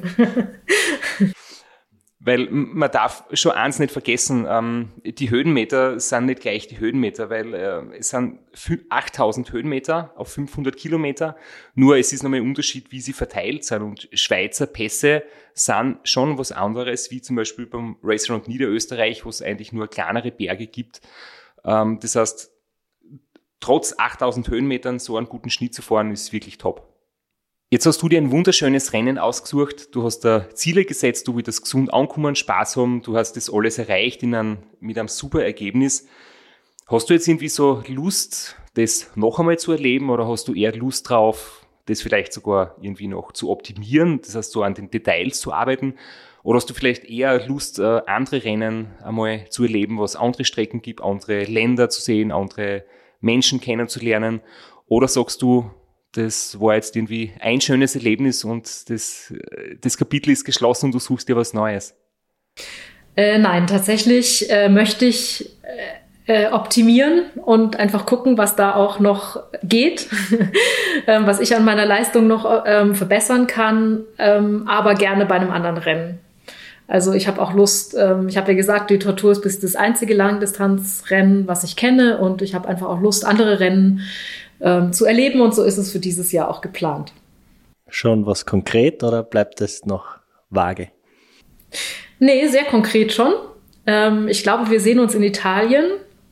Weil man darf schon eins nicht vergessen, ähm, die Höhenmeter sind nicht gleich die Höhenmeter, weil äh, es sind achttausend Höhenmeter auf fünfhundert Kilometer. Nur es ist nochmal ein Unterschied, wie sie verteilt sind. Und Schweizer Pässe sind schon was anderes, wie zum Beispiel beim Race Around Niederösterreich, wo es eigentlich nur kleinere Berge gibt. Ähm, das heißt, trotz achttausend Höhenmetern so einen guten Schnitt zu fahren, ist wirklich top. Jetzt hast du dir ein wunderschönes Rennen ausgesucht. Du hast da Ziele gesetzt, du willst gesund ankommen, Spaß haben. Du hast das alles erreicht in einem, mit einem super Ergebnis. Hast du jetzt irgendwie so Lust, das noch einmal zu erleben oder hast du eher Lust drauf, das vielleicht sogar irgendwie noch zu optimieren, das heißt so an den Details zu arbeiten? Oder hast du vielleicht eher Lust, andere Rennen einmal zu erleben, was andere Strecken gibt, andere Länder zu sehen, andere Menschen kennenzulernen? Oder sagst du, das war jetzt irgendwie ein schönes Erlebnis und das, das Kapitel ist geschlossen und du suchst dir was Neues? Äh, nein, tatsächlich äh, möchte ich äh, optimieren und einfach gucken, was da auch noch geht, ähm, was ich an meiner Leistung noch ähm, verbessern kann, ähm, aber gerne bei einem anderen Rennen. Also ich habe auch Lust, ähm, ich habe ja gesagt, die Tortur ist bis das einzige Langdistanzrennen, was ich kenne und ich habe einfach auch Lust, andere Rennen ähm, zu erleben und so ist es für dieses Jahr auch geplant. Schon was konkret oder bleibt es noch vage? Nee, sehr konkret schon. Ähm, ich glaube, wir sehen uns in Italien.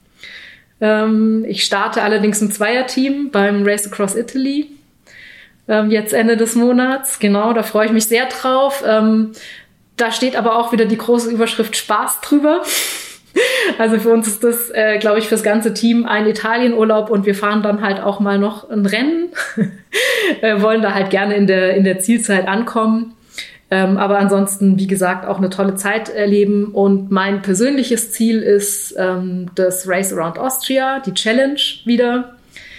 Ähm, ich starte allerdings ein Zweierteam beim Race Across Italy. Ähm, jetzt Ende des Monats, genau, da freue ich mich sehr drauf. Ähm, Da steht aber auch wieder die große Überschrift Spaß drüber. Also für uns ist das, äh, glaube ich, fürs ganze Team ein Italienurlaub und wir fahren dann halt auch mal noch ein Rennen. äh, wollen da halt gerne in der, in der Zielzeit ankommen. Ähm, aber ansonsten, wie gesagt, auch eine tolle Zeit erleben. Und mein persönliches Ziel ist ähm, das Race Around Austria, die Challenge wieder.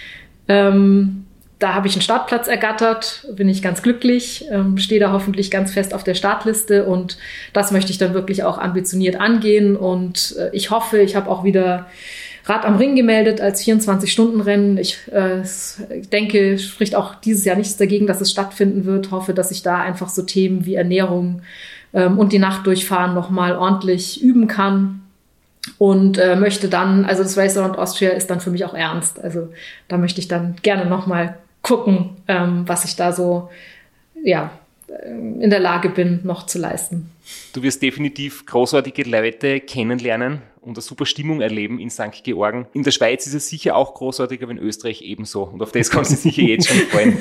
Ähm, Da habe ich einen Startplatz ergattert, bin ich ganz glücklich, ähm, stehe da hoffentlich ganz fest auf der Startliste und das möchte ich dann wirklich auch ambitioniert angehen und äh, ich hoffe, ich habe auch wieder Rad am Ring gemeldet als vierundzwanzig-Stunden-Rennen. Ich äh, denke, spricht auch dieses Jahr nichts dagegen, dass es stattfinden wird. Hoffe, dass ich da einfach so Themen wie Ernährung ähm, und die Nacht durchfahren nochmal ordentlich üben kann. Und äh, möchte dann, also das Race Around Austria ist dann für mich auch ernst. Also da möchte ich dann gerne nochmal gucken, ähm, was ich da so, ja, in der Lage bin, noch zu leisten. Du wirst definitiv großartige Leute kennenlernen und eine super Stimmung erleben in Sankt Georgen. In der Schweiz ist es sicher auch großartig, aber in Österreich ebenso. Und auf das kannst du sicher jetzt schon freuen.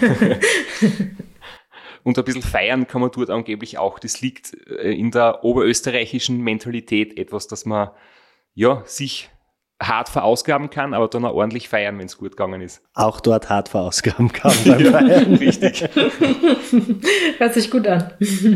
Und ein bisschen feiern kann man dort angeblich auch. Das liegt in der oberösterreichischen Mentalität, etwas, dass man ja, sich hart verausgaben kann, aber dann auch ordentlich feiern, wenn es gut gegangen ist. Auch dort hart verausgaben kann beim Feiern. Richtig. Hört sich gut an.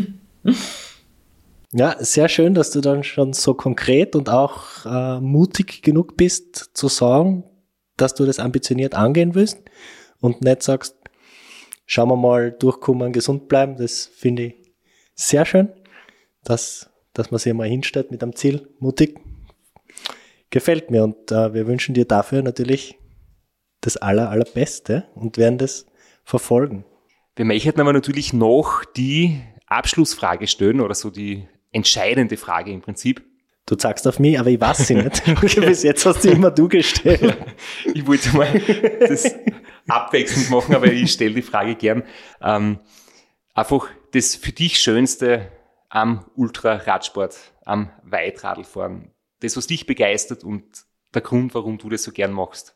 Ja, sehr schön, dass du dann schon so konkret und auch äh, mutig genug bist, zu sagen, dass du das ambitioniert angehen willst und nicht sagst, schauen wir mal, durchkommen, gesund bleiben. Das finde ich sehr schön, dass, dass man sich mal hinstellt mit einem Ziel, mutig. Gefällt mir und äh, wir wünschen dir dafür natürlich das aller, allerbeste und werden das verfolgen. Wir möchten aber natürlich noch die Abschlussfrage stellen oder so die entscheidende Frage im Prinzip. Du sagst auf mich, aber ich weiß sie nicht. Okay. Bis jetzt hast du immer du gestellt. Ich wollte mal das abwechselnd machen, aber ich stelle die Frage gern. Ähm, einfach das für dich Schönste am Ultraradsport, am Weitradlfahren. Das, was dich begeistert und der Grund, warum du das so gern machst?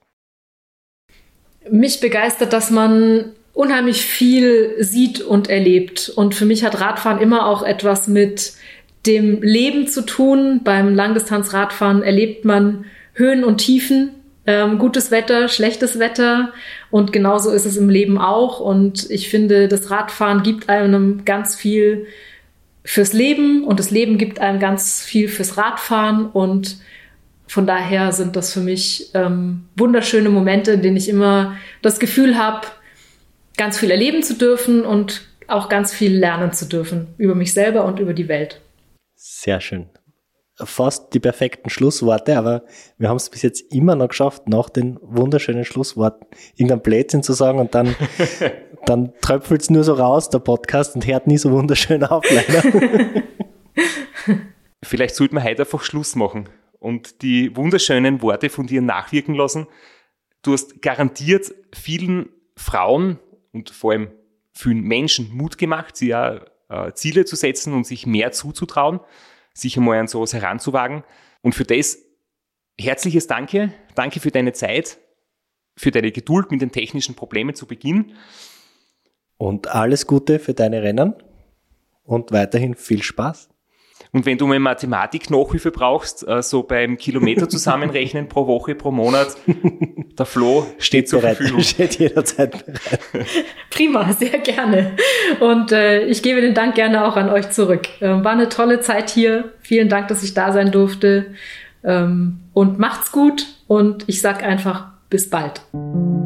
Mich begeistert, dass man unheimlich viel sieht und erlebt. Und für mich hat Radfahren immer auch etwas mit dem Leben zu tun. Beim Langdistanzradfahren erlebt man Höhen und Tiefen, ähm, gutes Wetter, schlechtes Wetter. Und genauso ist es im Leben auch. Und ich finde, das Radfahren gibt einem ganz viel fürs Leben und das Leben gibt einem ganz viel fürs Radfahren und von daher sind das für mich ähm, wunderschöne Momente, in denen ich immer das Gefühl habe, ganz viel erleben zu dürfen und auch ganz viel lernen zu dürfen über mich selber und über die Welt. Sehr schön. Fast die perfekten Schlussworte, aber wir haben es bis jetzt immer noch geschafft, nach den wunderschönen Schlussworten irgendein Blödsinn zu sagen und dann, dann tröpfelt es nur so raus, der Podcast, und hört nie so wunderschön auf, leider. Vielleicht sollten wir heute einfach Schluss machen und die wunderschönen Worte von dir nachwirken lassen. Du hast garantiert vielen Frauen und vor allem vielen Menschen Mut gemacht, sich ja äh, Ziele zu setzen und sich mehr zuzutrauen, sich einmal an sowas heranzuwagen. Und für das herzliches Danke. Danke für deine Zeit, für deine Geduld mit den technischen Problemen zu Beginn. Und alles Gute für deine Rennen und weiterhin viel Spaß. Und wenn du mal Mathematik-Nachhilfe brauchst, so beim Kilometer zusammenrechnen pro Woche, pro Monat, der Flo steht zur bereit, Verfügung. Steht jederzeit bereit. Prima, sehr gerne. Und äh, ich gebe den Dank gerne auch an euch zurück. Ähm, war eine tolle Zeit hier. Vielen Dank, dass ich da sein durfte. Ähm, und macht's gut. Und ich sag einfach bis bald.